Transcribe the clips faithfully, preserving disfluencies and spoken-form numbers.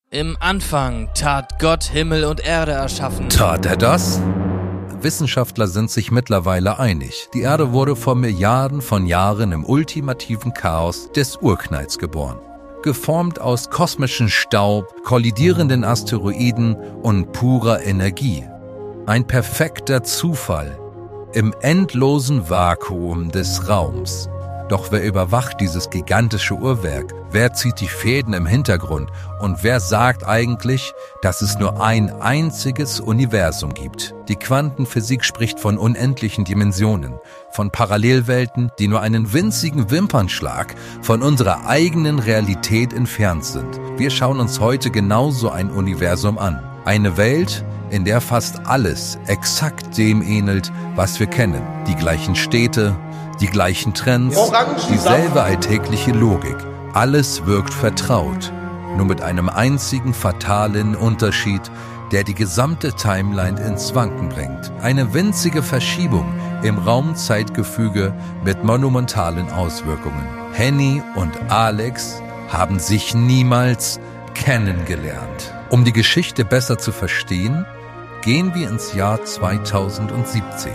Im Anfang tat Gott Himmel und Erde erschaffen. Tat er das? Wissenschaftler sind sich mittlerweile einig. Die Erde wurde vor Milliarden von Jahren im ultimativen Chaos des Urknalls geboren. Geformt aus kosmischem Staub, kollidierenden Asteroiden und purer Energie. Ein perfekter Zufall im endlosen Vakuum des Raums. Doch wer überwacht dieses gigantische Uhrwerk? Wer zieht die Fäden im Hintergrund? Und wer sagt eigentlich, dass es nur ein einziges Universum gibt? Die Quantenphysik spricht von unendlichen Dimensionen, von Parallelwelten, die nur einen winzigen Wimpernschlag von unserer eigenen Realität entfernt sind. Wir schauen uns heute genauso ein Universum an. Eine Welt, in der fast alles exakt dem ähnelt, was wir kennen. Die gleichen Städte, die gleichen Trends, dieselbe alltägliche Logik. Alles wirkt vertraut, nur mit einem einzigen fatalen Unterschied, der die gesamte Timeline ins Wanken bringt. Eine winzige Verschiebung im Raum-Zeitgefüge mit monumentalen Auswirkungen. Henny und Alex haben sich niemals kennengelernt. Um die Geschichte besser zu verstehen, gehen wir ins Jahr zweitausendsiebzehn.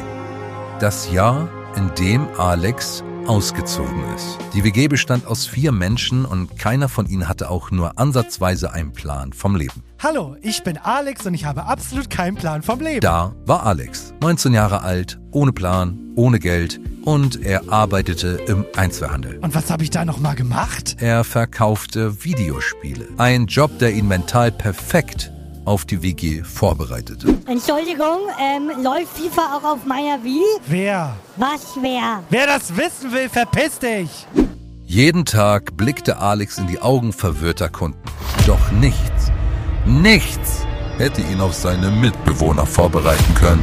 Das Jahr, in dem Alex ausgezogen ist. Die W G bestand aus vier Menschen und keiner von ihnen hatte auch nur ansatzweise einen Plan vom Leben. Hallo, ich bin Alex und ich habe absolut keinen Plan vom Leben. Da war Alex, neunzehn Jahre alt, ohne Plan, ohne Geld und er arbeitete im Einzelhandel. Und was habe ich da nochmal gemacht? Er verkaufte Videospiele. Ein Job, der ihn mental perfekt auf die W G vorbereitete. Entschuldigung, ähm, läuft FIFA auch auf meiner Wii? Wer? Was, wer? Wer das wissen will, verpiss dich! Jeden Tag blickte Alex in die Augen verwirrter Kunden. Doch nichts, nichts hätte ihn auf seine Mitbewohner vorbereiten können.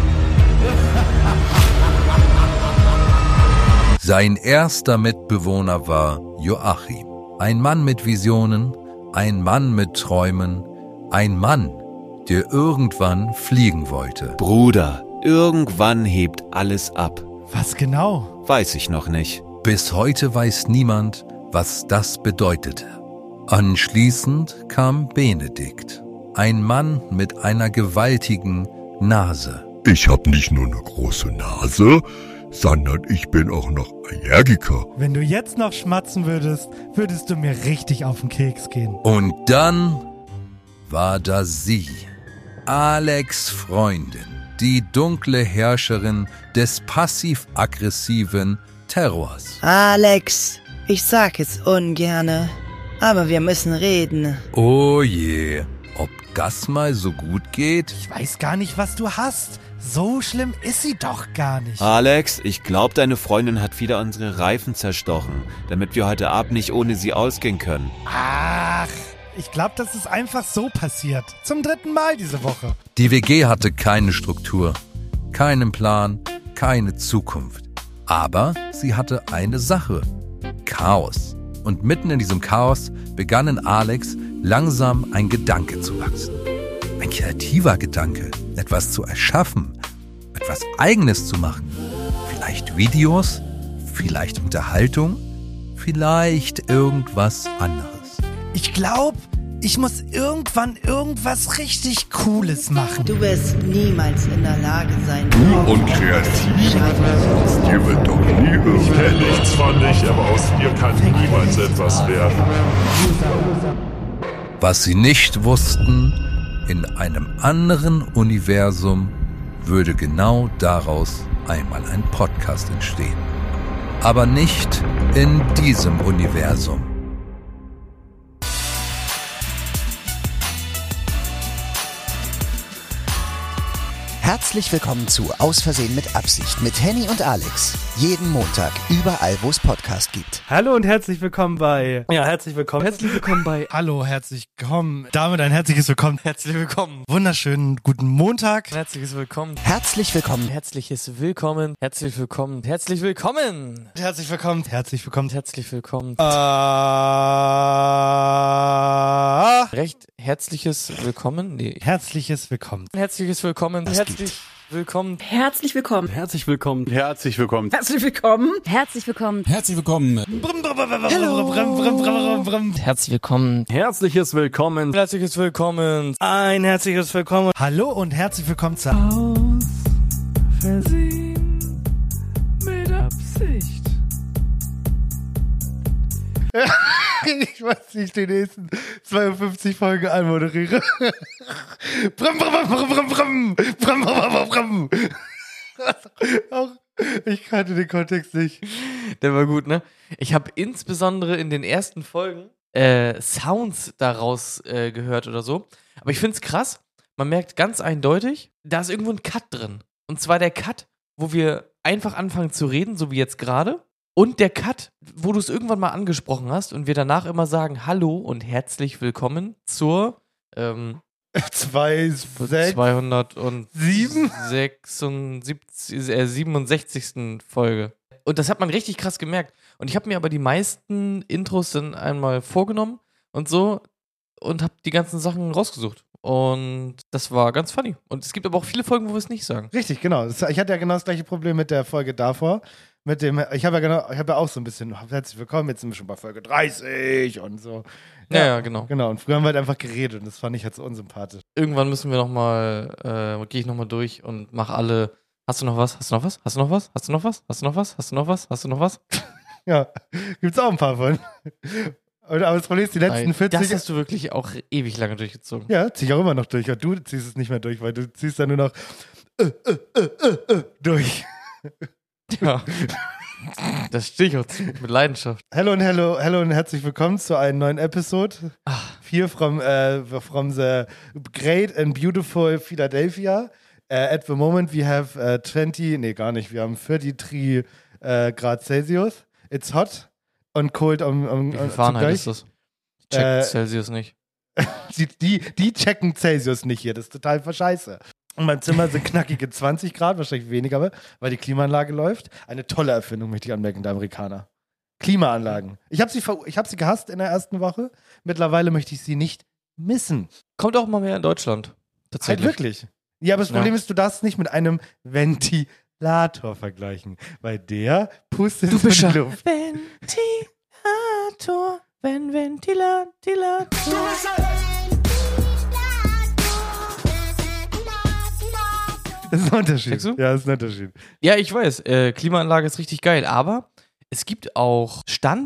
Sein erster Mitbewohner war Joachim. Ein Mann mit Visionen, ein Mann mit Träumen, ein Mann, der irgendwann fliegen wollte. Bruder, irgendwann hebt alles ab. Was genau? Weiß ich noch nicht. Bis heute weiß niemand, was das bedeutete. Anschließend kam Benedikt, ein Mann mit einer gewaltigen Nase. Ich habe nicht nur eine große Nase, sondern ich bin auch noch Allergiker. Wenn du jetzt noch schmatzen würdest, würdest du mir richtig auf den Keks gehen. Und dann war da sie, Alex' Freundin, die dunkle Herrscherin des passiv-aggressiven Terrors. Alex, ich sag es ungerne, aber wir müssen reden. Oh je, ob das mal so gut geht? Ich weiß gar nicht, was du hast. So schlimm ist sie doch gar nicht. Alex, ich glaube, deine Freundin hat wieder unsere Reifen zerstochen, damit wir heute Abend nicht ohne sie ausgehen können. Ach, ich glaube, das ist einfach so passiert. Zum dritten Mal diese Woche. Die W G hatte keine Struktur, keinen Plan, keine Zukunft. Aber sie hatte eine Sache: Chaos. Und mitten in diesem Chaos begann in Alex langsam ein Gedanke zu wachsen. Ein kreativer Gedanke, etwas zu erschaffen, etwas Eigenes zu machen. Vielleicht Videos, vielleicht Unterhaltung, vielleicht irgendwas anderes. Ich glaube, ich muss irgendwann irgendwas richtig Cooles machen. Du wirst niemals in der Lage sein. Und kreativ? Dir wird doch nie Ich irgendwas. kenne nichts von dich, aber aus dir kann niemals etwas werden. Was sie nicht wussten, in einem anderen Universum würde genau daraus einmal ein Podcast entstehen. Aber nicht in diesem Universum. Herzlich willkommen zu Aus Versehen mit Absicht mit Henny und Alex. Jeden Montag, überall, wo es Podcast gibt. Hallo und herzlich willkommen bei... Ja, herzlich willkommen. Herzlich willkommen bei... Hallo, herzlich willkommen. Damit ein herzliches Willkommen. Herzlich willkommen. Wunderschönen guten Montag. Herzliches Willkommen. Herzlich willkommen. Herzliches Willkommen. Herzlich willkommen. Herzlich willkommen. Herzlich willkommen. Herzlich willkommen. Herzlich willkommen. Ah, Recht herzliches Willkommen. Nee. herzliches Willkommen. Herzliches Willkommen. Das Herzlich. gibt. Willkommen. Herzlich willkommen. Herzlich willkommen. Herzlich willkommen. Herzlich willkommen. Herzlich willkommen. Herzlich willkommen. Hallo. Herzlich willkommen. Herzliches Willkommen. Herzliches Willkommen. Ein herzliches Willkommen. Hallo und herzlich willkommen zu Aus Versehen mit Absicht. Ich weiß nicht, die nächsten zweiundfünfzig Folgen anmoderiere. Bram, bram, bram, bram, bram, bram, bram, bram. Auch ich kannte den Kontext nicht. Der war gut, ne? Ich habe insbesondere in den ersten Folgen äh, Sounds daraus äh, gehört oder so. Aber ich find's krass, man merkt ganz eindeutig, da ist irgendwo ein Cut drin. Und zwar der Cut, wo wir einfach anfangen zu reden, so wie jetzt gerade. Und der Cut, wo du es irgendwann mal angesprochen hast und wir danach immer sagen, hallo und herzlich willkommen zur ähm, Zwei, sechs, zweihundertsiebenundsiebzig, äh, siebenundsechzigsten Folge. Und das hat man richtig krass gemerkt. Und ich habe mir aber die meisten Intros dann einmal vorgenommen und so und habe die ganzen Sachen rausgesucht. Und das war ganz funny. Und es gibt aber auch viele Folgen, wo wir es nicht sagen. Richtig, genau. Ich hatte ja genau das gleiche Problem mit der Folge davor. Mit dem, ich habe ja genau, ich habe ja auch so ein bisschen, herzlich willkommen, jetzt sind wir schon bei Folge dreißig und so. Ja, ja, ja, genau. Genau, und früher haben wir halt einfach geredet und das fand ich halt so unsympathisch. Irgendwann müssen wir nochmal, äh, gehe ich nochmal durch und mach alle, hast du noch was, hast du noch was, hast du noch was, hast du noch was, hast du noch was, hast du noch was, hast du noch was? Ja, gibt's auch ein paar von. Und, aber das Problem ist, die letzten vierzig... Das hast du wirklich auch ewig lange durchgezogen. Ja, zieh ich auch immer noch durch. Und du ziehst es nicht mehr durch, weil du ziehst dann nur noch äh, äh, äh, äh, äh, durch. Ja. Das stehe ich auch zu, mit Leidenschaft. Hello und hello, hello und herzlich willkommen zu einem neuen Episode. Ach. Here from, uh, from the great and beautiful Philadelphia. Uh, at the moment we have uh, twenty, nee gar nicht, wir haben dreiunddreißig uh, Grad Celsius. It's hot und cold. Um, um, Wie viel Fahrenheit ist das? Ich check äh, Celsius nicht. die, die, die checken Celsius nicht hier, das ist total verscheiße. Und mein Zimmer sind knackige zwanzig Grad, wahrscheinlich weniger, weil die Klimaanlage läuft. Eine tolle Erfindung, möchte ich anmerken, der Amerikaner. Klimaanlagen. Ich habe sie, ich hab sie gehasst in der ersten Woche. Mittlerweile möchte ich sie nicht missen. Kommt auch mal mehr in Deutschland. Tatsächlich. Halt wirklich. Ja, aber das Problem ja. ist, du darfst nicht mit einem Ventilator vergleichen, weil der pustet du bist in die Luft. Ventilator, wenn Ventilator. Das ist ein Unterschied. Ja, das ist ein Unterschied. Ja, ich weiß. Äh, Klimaanlage ist richtig geil, aber es gibt auch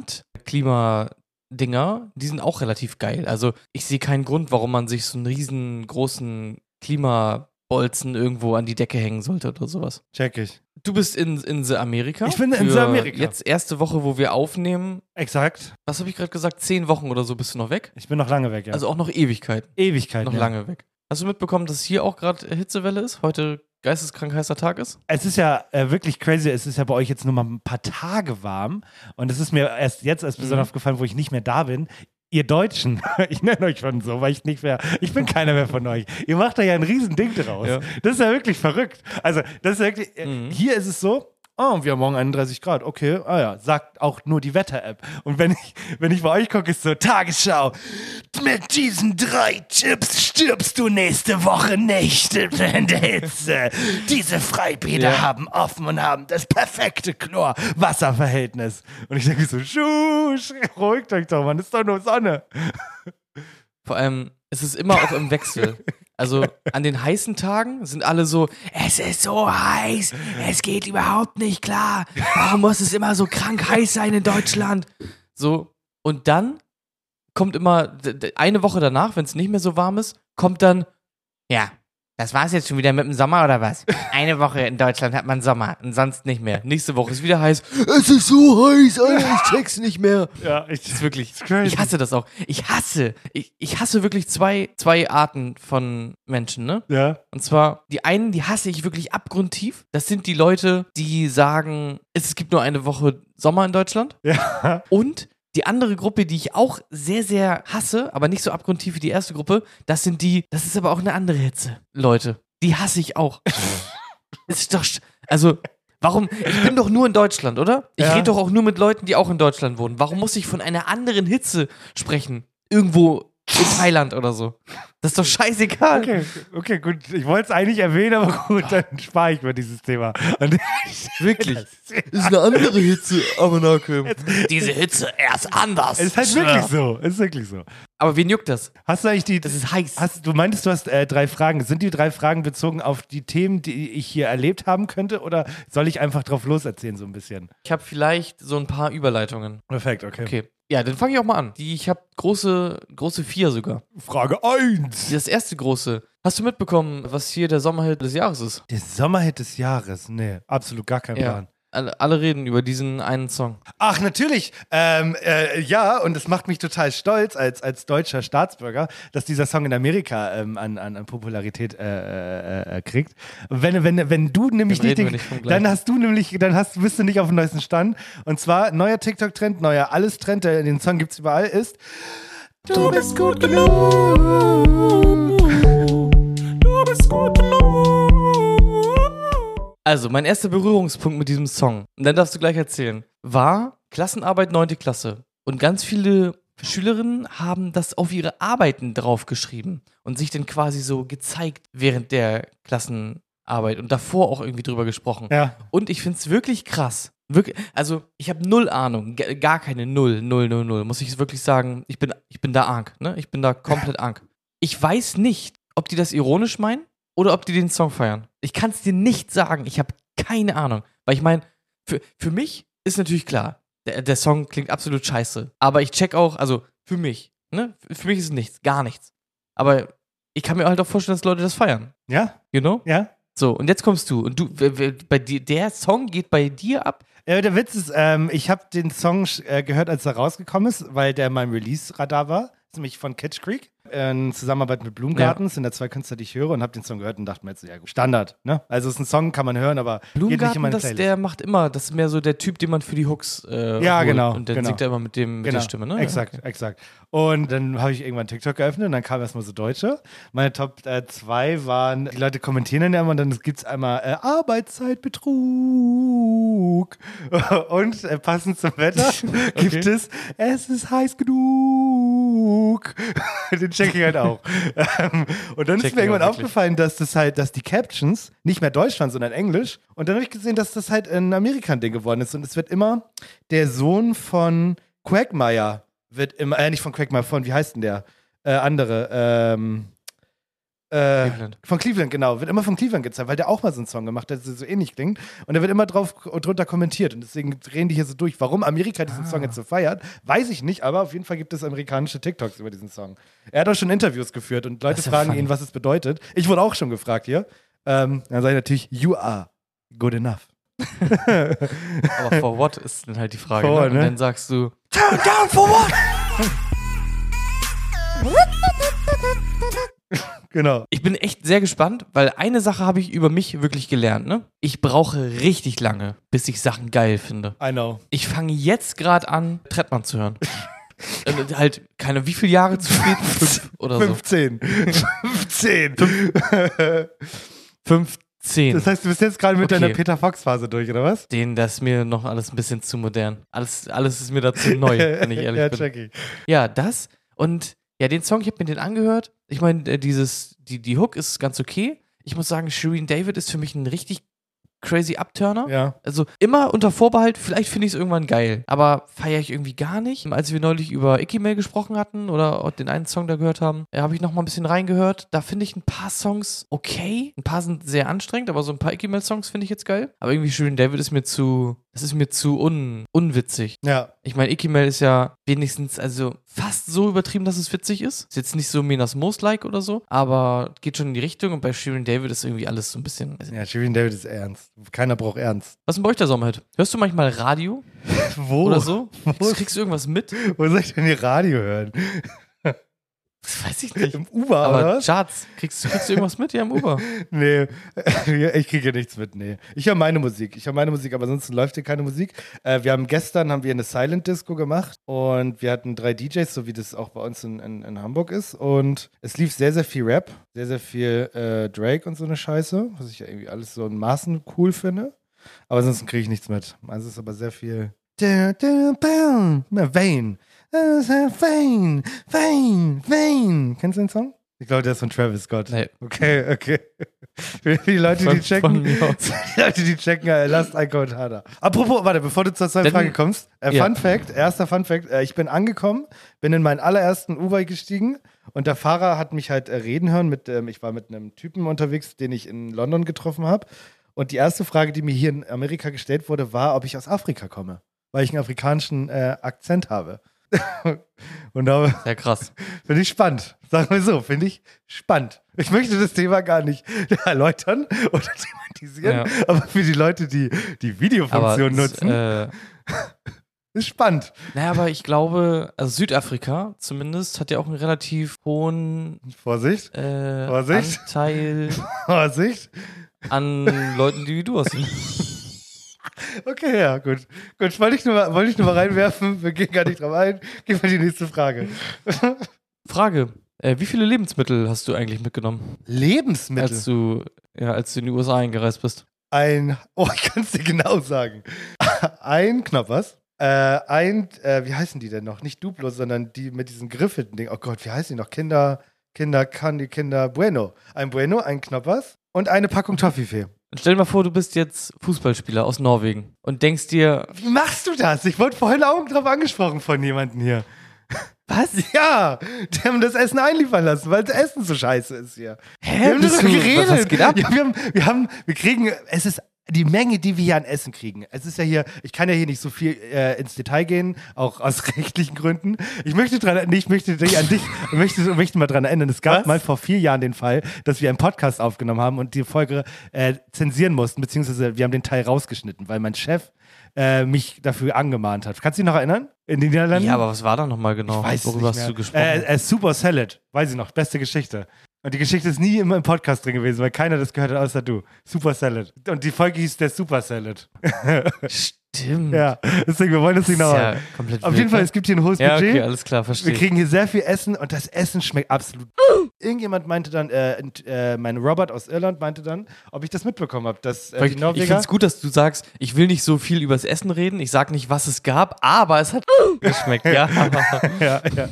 Stand-Klima-Dinger, die sind auch relativ geil. Also ich sehe keinen Grund, warum man sich so einen riesengroßen Klimabolzen irgendwo an die Decke hängen sollte oder sowas. Check ich. Du bist in, in the Amerika. Ich bin in the Amerika. Jetzt erste Woche, wo wir aufnehmen. Exakt. Was habe ich gerade gesagt? Zehn Wochen oder so bist du noch weg? Ich bin noch lange weg, ja. Also auch noch Ewigkeiten. Ewigkeiten, Noch ja. lange weg. Hast du mitbekommen, dass hier auch gerade Hitzewelle ist? Heute geisteskrank heißer Tag ist? Es ist ja äh, wirklich crazy. Es ist ja bei euch jetzt nur mal ein paar Tage warm. Und es ist mir erst jetzt erst besonders mhm. aufgefallen, wo ich nicht mehr da bin. Ihr Deutschen, ich nenne euch schon so, weil ich nicht mehr, ich bin keiner mehr von euch. Ihr macht da ja ein riesen Ding draus. Ja. Das ist ja wirklich verrückt. Also, das ist wirklich, mhm. hier ist es so, oh, wir haben morgen einunddreißig Grad, okay, ah ja, sagt auch nur die Wetter-App. Und wenn ich, wenn ich bei euch gucke, ist so, Tagesschau, mit diesen drei Tipps stirbst du nächste Woche nicht in der Hitze. Diese Freibäder ja. haben offen und haben das perfekte Chlor-Wasser-Verhältnis. Und ich denke so, schusch, beruhigt euch doch, Mann, ist doch nur Sonne. Vor allem, es ist immer auch im Wechsel. Also an den heißen Tagen sind alle so, es ist so heiß, es geht überhaupt nicht klar. Warum muss es immer so krank heiß sein in Deutschland? So, und dann kommt immer, eine Woche danach, wenn es nicht mehr so warm ist, kommt dann, ja, das war's jetzt schon wieder mit dem Sommer oder was? Eine Woche in Deutschland hat man Sommer und sonst nicht mehr. Nächste Woche ist wieder heiß. Es ist so heiß, Alter, ich check's nicht mehr. Ja, ich, das ist wirklich, ich hasse das auch. Ich hasse, ich, ich hasse wirklich zwei, zwei Arten von Menschen, ne? Ja. Und zwar, die einen, die hasse ich wirklich abgrundtief. Das sind die Leute, die sagen, es gibt nur eine Woche Sommer in Deutschland. Ja. Und die andere Gruppe, die ich auch sehr, sehr hasse, aber nicht so abgrundtief wie die erste Gruppe, das sind die, das ist aber auch eine andere Hitze, Leute. Die hasse ich auch. Das ist doch, also, warum, ich bin doch nur in Deutschland, oder? Ich ja. rede doch auch nur mit Leuten, die auch in Deutschland wohnen. Warum muss ich von einer anderen Hitze sprechen? Irgendwo in Thailand oder so. Das ist doch scheißegal. Okay, okay, gut. Ich wollte es eigentlich erwähnen, aber gut, dann spare ich mir dieses Thema. Und Wirklich. Ist eine andere Hitze, Ammoniakum. Diese Hitze, er ist anders. Es ist halt wirklich so. Es ist wirklich so. Aber wen juckt das? Hast du eigentlich die. Das ist heiß. Hast, du meintest, du hast äh, drei Fragen. Sind die drei Fragen bezogen auf die Themen, die ich hier erlebt haben könnte? Oder soll ich einfach drauf loserzählen, so ein bisschen? Ich habe vielleicht so ein paar Überleitungen. Perfekt, okay. Okay. Ja, dann fange ich auch mal an. Die, ich habe große, große vier sogar. Frage eins. Das erste große. Hast du mitbekommen, was hier der Sommerhit des Jahres ist? Der Sommerhit des Jahres? Nee, absolut gar kein Ja. Plan. Alle, alle reden über diesen einen Song. Ach, natürlich. Ähm, äh, ja, und es macht mich total stolz als, als deutscher Staatsbürger, dass dieser Song in Amerika ähm, an, an, an Popularität äh, äh, äh, kriegt. Wenn, wenn, wenn du nämlich Dann nicht, reden wir den, nicht vom Gleichen. dann hast du nämlich, dann hast, bist du nicht auf dem neuesten Stand. Und zwar neuer TikTok-Trend, neuer Alles-Trend, der den Song gibt's überall, ist Du bist gut genug. Du bist gut genug. Also, mein erster Berührungspunkt mit diesem Song, und dann darfst du gleich erzählen, war Klassenarbeit neunte Klasse. Und ganz viele Schülerinnen haben das auf ihre Arbeiten draufgeschrieben und sich dann quasi so gezeigt während der Klassenarbeit und davor auch irgendwie drüber gesprochen. Ja. Und ich finde es wirklich krass. Wirklich, also, ich habe null Ahnung, g- gar keine null, null, null, null, muss ich wirklich sagen. Ich bin, ich bin da arg, ne? Ich bin da komplett arg. Ich weiß nicht, ob die das ironisch meinen oder ob die den Song feiern. Ich kann es dir nicht sagen. Ich habe keine Ahnung. Weil ich meine, für, für mich ist natürlich klar, der, der Song klingt absolut scheiße. Aber ich check auch, also für mich, ne? Für mich ist es nichts, gar nichts. Aber ich kann mir halt auch vorstellen, dass Leute das feiern. Ja? You know? Ja? So, und jetzt kommst du. Und du, w- w- bei dir, der Song geht bei dir ab? Ja, der Witz ist, ähm, ich habe den Song äh, gehört, als er rausgekommen ist, weil der in meinem Release-Radar war. Das ist nämlich von Kitsch Creek, in Zusammenarbeit mit Blumengarten. Das sind da zwei Künstler, die ich höre und habe den Song gehört und dachte mir jetzt, ja gut, Standard, ne? Also es ist ein Song, kann man hören, aber geht nicht in Blumengarten, meine das, Playlist. der macht immer, das ist mehr so der Typ, den man für die Hooks äh, Ja, holt. genau, Und dann genau. singt er immer mit, dem, mit Genau, der Stimme, ne? Exakt, Ja, okay. exakt. Und dann habe ich irgendwann TikTok geöffnet und dann kamen erstmal so Deutsche. Meine Top zwei äh, waren, die Leute kommentieren dann ja immer und dann gibt es einmal äh, Arbeitszeitbetrug. Und äh, passend zum Wetter gibt Okay. es, es ist heiß genug. Den check ich halt auch. Ähm, und dann Check ist mir ich auch irgendwann wirklich. aufgefallen, dass das halt, dass die Captions nicht mehr Deutsch waren, sondern Englisch. Und dann habe ich gesehen, dass das halt ein Amerika-Ding geworden ist. Und es wird immer der Sohn von Quagmire wird immer, äh, nicht von Quagmire, von, wie heißt denn der? Äh, andere, ähm, äh, Cleveland. von Cleveland, genau, wird immer von Cleveland gezeigt, weil der auch mal so einen Song gemacht hat, der so ähnlich klingt. Und der wird immer drauf drunter kommentiert. Und deswegen drehen die hier so durch. Warum Amerika diesen Song jetzt so feiert, weiß ich nicht, aber auf jeden Fall gibt es amerikanische TikToks über diesen Song. Er hat auch schon Interviews geführt und Leute Das ist ja fragen funny. ihn, was es bedeutet. Ich wurde auch schon gefragt hier. Ähm, dann sage ich natürlich, you are good enough. Aber for what ist dann halt die Frage. For ne? what, Und ne? dann sagst du, Turn down for what? Genau. ich bin echt sehr gespannt, weil eine Sache habe ich über mich wirklich gelernt, ne? Ich brauche richtig lange, bis ich Sachen geil finde. I know. Ich fange jetzt gerade an, Trettmann zu hören. äh, halt, keine, wie viele Jahre zu spät? Fünf oder so. fünfzehn. fünfzehn. fünfzehn. Das heißt, du bist jetzt gerade mit Okay. deiner Peter Fox-Phase durch, oder was? Den, das ist mir noch alles ein bisschen zu modern. Alles, alles ist mir da zu neu, wenn ich ehrlich ja, bin. check ich. Ja, das und ja, den Song, ich habe mir den angehört. Ich meine, äh, dieses, die, die Hook ist ganz okay. Ich muss sagen, Shireen David ist für mich ein richtig crazy Upturner. Ja. Also immer unter Vorbehalt, vielleicht finde ich es irgendwann geil, aber feiere ich irgendwie gar nicht. Als wir neulich über Icky Mail gesprochen hatten oder auch den einen Song da gehört haben, äh, habe ich noch mal ein bisschen reingehört. Da finde ich ein paar Songs okay. Ein paar sind sehr anstrengend, aber so ein paar Icky Mail Songs finde ich jetzt geil. Aber irgendwie Shireen David ist mir zu, das ist mir zu un, unwitzig. Ja. Ich meine, Icky Mail ist ja wenigstens, also fast so übertrieben, dass es witzig ist. Ist jetzt nicht so Minas Most-like oder so, aber geht schon in die Richtung und bei Shireen David ist irgendwie alles so ein bisschen. Ja, Shireen David ist ernst. Keiner braucht ernst. Was ist denn bei euch der Sommerhit? Hörst du manchmal Radio Wo? oder so? Wo, Kriegst, kriegst du irgendwas mit? wo soll ich denn hier Radio hören? Das weiß ich nicht. Im Uber, Aber oder was? Charts, kriegst, kriegst du irgendwas mit? Ja, im Uber. Nee, ich kriege nichts mit, nee. Ich höre meine Musik. Ich höre meine Musik, aber ansonsten läuft hier keine Musik. Äh, wir haben gestern haben wir eine Silent Disco gemacht und wir hatten drei D Js, so wie das auch bei uns in, in, in Hamburg ist. Und es lief sehr, sehr viel Rap, sehr, sehr viel äh, Drake und so eine Scheiße, was ich ja irgendwie alles so in Maßen cool finde. Aber ansonsten kriege ich nichts mit. Also es ist aber sehr viel Vane. Fame, Fame, Fame. Kennst du den Song? Ich glaube, der ist von Travis Scott. Nee. Okay, okay. Für die Leute, die checken, die Leute, die checken, äh, lasst ein Kommentar da. Apropos, warte, bevor du zur zweiten Frage kommst, äh, ja. Fun Fact, erster Fun Fact, äh, ich bin angekommen, bin in meinen allerersten U-Bike gestiegen und der Fahrer hat mich halt äh, reden hören, mit, ähm, ich war mit einem Typen unterwegs, den ich in London getroffen habe und die erste Frage, die mir hier in Amerika gestellt wurde, war, ob ich aus Afrika komme, weil ich einen afrikanischen äh, Akzent habe. Und da sehr krass. Finde ich spannend. Sagen wir so, finde ich spannend. Ich möchte das Thema gar nicht erläutern oder thematisieren, ja. aber für die Leute, die die Videofunktion nutzen, äh, ist spannend. Naja, aber ich glaube, also Südafrika zumindest hat ja auch einen relativ hohen Vorsicht, äh, Vorsicht. Anteil Vorsicht. an Leuten, die wie du aussehen. Okay, ja, gut. Gut, wollte ich, nur mal, wollte ich nur mal reinwerfen. Wir gehen gar nicht drauf ein. Gehen wir die nächste Frage. Frage. Äh, wie viele Lebensmittel hast du eigentlich mitgenommen? Lebensmittel? Als du, ja, als du in die U S A eingereist bist. Ein, oh, ich kann es dir genau sagen. Ein Knoppers. Äh, ein, äh, wie heißen die denn noch? Nicht Duplo, sondern die mit diesen Griffeten Ding. Oh Gott, wie heißen die noch? Kinder, Kinder, Candy, Kinder, Bueno. Ein Bueno, ein Knoppers und eine Packung Toffifee. Stell dir mal vor, du bist jetzt Fußballspieler aus Norwegen und denkst dir... Wie machst du das? Ich wurde vorhin auch drauf angesprochen von jemandem hier. Was? Ja, die haben das Essen einliefern lassen, weil das Essen so scheiße ist hier. Hä? Wir haben Bist darüber du, geredet. Was geht ab? Ja, wir, haben, wir, haben, wir kriegen, es ist die Menge, die wir hier an Essen kriegen. Es ist ja hier, ich kann ja hier nicht so viel äh, ins Detail gehen, auch aus rechtlichen Gründen. Ich möchte dran, nee, ich möchte dich an dich, möchte, möchte mal dran erinnern, es gab Was? mal vor vier Jahren den Fall, dass wir einen Podcast aufgenommen haben und die Folge äh, zensieren mussten, beziehungsweise wir haben den Teil rausgeschnitten, weil mein Chef äh, mich dafür angemahnt hat. Kannst du dich noch erinnern? In den Niederlanden? Ja, aber was war da nochmal genau? Ich weiß Worüber nicht hast mehr. du gesprochen? Äh, äh, Super Salad, weiß ich noch, beste Geschichte. Und die Geschichte ist nie immer im Podcast drin gewesen, weil keiner das gehört hat, außer du. Super Salad. Und die Folge hieß der Super Salad. Stimmt. Ja, deswegen, wir wollen das nicht noch ja komplett Auf jeden Fall, es gibt hier ein hohes ja, Budget. Okay, alles klar, verstehe. Wir kriegen hier sehr viel Essen und das Essen schmeckt absolut. Irgendjemand meinte dann, äh, äh, mein Robert aus Irland meinte dann, ob ich das mitbekommen habe, dass äh, die Norweger... Ich finde es gut, dass du sagst, ich will nicht so viel über das Essen reden, ich sag nicht, was es gab, aber es hat geschmeckt, ja. ja, ja.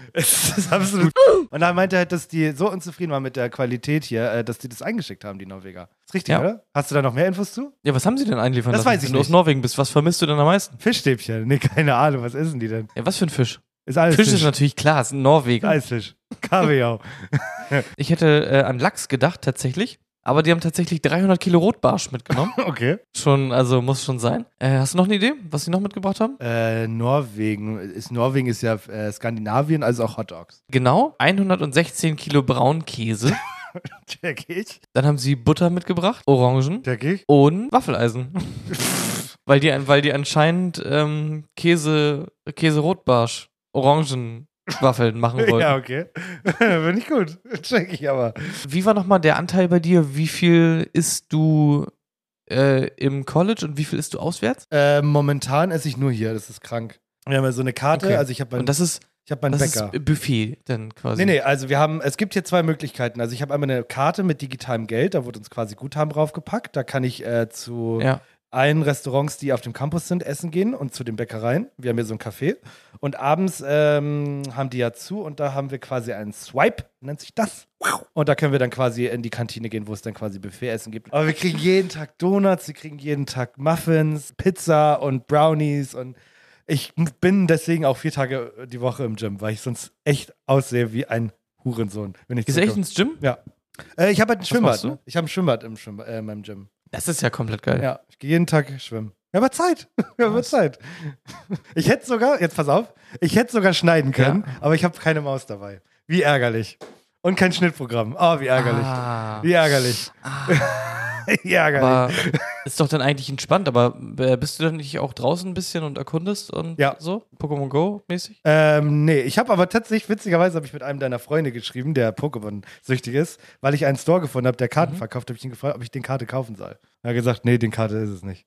Es ist absolut. Und dann meinte er halt, dass die so unzufrieden waren mit der Qualität hier, äh, dass die das eingeschickt haben, die Norweger. Ist richtig, ja. oder? Hast du da noch mehr Infos zu? Ja, was haben sie denn einliefern das lassen? weiß ich Wenn nicht. du aus Norwegen bist, was vermisst du denn am meisten? Fischstäbchen. Nee, keine Ahnung, was essen die denn? Ja, was für ein Fisch? Ist alles Fisch, Fisch ist natürlich klar, ist ein Norweger. Eisfisch. Kabeljau. Ich hätte äh, an Lachs gedacht, tatsächlich. Aber die haben tatsächlich dreihundert Kilo Rotbarsch mitgenommen. Okay. Schon, also muss schon sein. Äh, hast du noch eine Idee, was sie noch mitgebracht haben? Äh, Norwegen. Ist, Norwegen ist ja äh, Skandinavien, also auch Hotdogs. Genau, hundertsechzehn Kilo Braunkäse. Check ich. Dann haben sie Butter mitgebracht, Orangen Check ich. und Waffeleisen. weil, die, weil die anscheinend ähm, Käse, Käse-Rotbarsch, Orangenwaffeln machen wollten. Ja, okay. Finde ich gut. Check ich aber. Wie war nochmal der Anteil bei dir? Wie viel isst du äh, im College und wie viel isst du auswärts? Äh, momentan esse ich nur hier, das ist krank. Wir haben ja so eine Karte, Okay. also ich habe mein, Und das ist, ich hab meinen das Bäcker. ist Buffet dann quasi. Nee, nee, also wir haben, es gibt hier zwei Möglichkeiten. Also ich habe einmal eine Karte mit digitalem Geld, da wurde uns quasi Guthaben draufgepackt. Da kann ich äh, zu Ja. allen Restaurants, die auf dem Campus sind, essen gehen und zu den Bäckereien. Wir haben hier so ein Café. Und abends ähm, haben die ja zu und da haben wir quasi einen Swipe, nennt sich das. Und da können wir dann quasi in die Kantine gehen, wo es dann quasi Buffet-Essen gibt. Aber wir kriegen jeden Tag Donuts, wir kriegen jeden Tag Muffins, Pizza und Brownies und ich bin deswegen auch vier Tage die Woche im Gym, weil ich sonst echt aussehe wie ein Hurensohn. Wenn ich Ist echt ins Gym? Ja. Äh, ich habe halt ein Was Schwimmbad. machst du? Ne? Ich habe ein Schwimmbad im Schwimm äh, in meinem Gym. Das ist ja komplett geil. Ja, ich gehe jeden Tag schwimmen. Ja, aber Zeit. Ja, aber Zeit. Ich hätte sogar, jetzt pass auf, ich hätte sogar schneiden können, Ja. aber ich habe keine Maus dabei. Wie ärgerlich. Und kein Schnittprogramm. Oh, wie ärgerlich. Ah. Wie ärgerlich. Ah. Wie ärgerlich. Aber ist doch dann eigentlich entspannt, aber äh, bist du dann nicht auch draußen ein bisschen und erkundest und Ja. so? Pokémon Go mäßig? Ähm, nee, ich habe aber tatsächlich, witzigerweise habe ich mit einem deiner Freunde geschrieben, der Pokémon-süchtig ist, weil ich einen Store gefunden habe, der Karten Mhm. verkauft, habe ich ihn gefragt, ob ich den Karte kaufen soll. Er hat gesagt, nee, den Karte ist es nicht.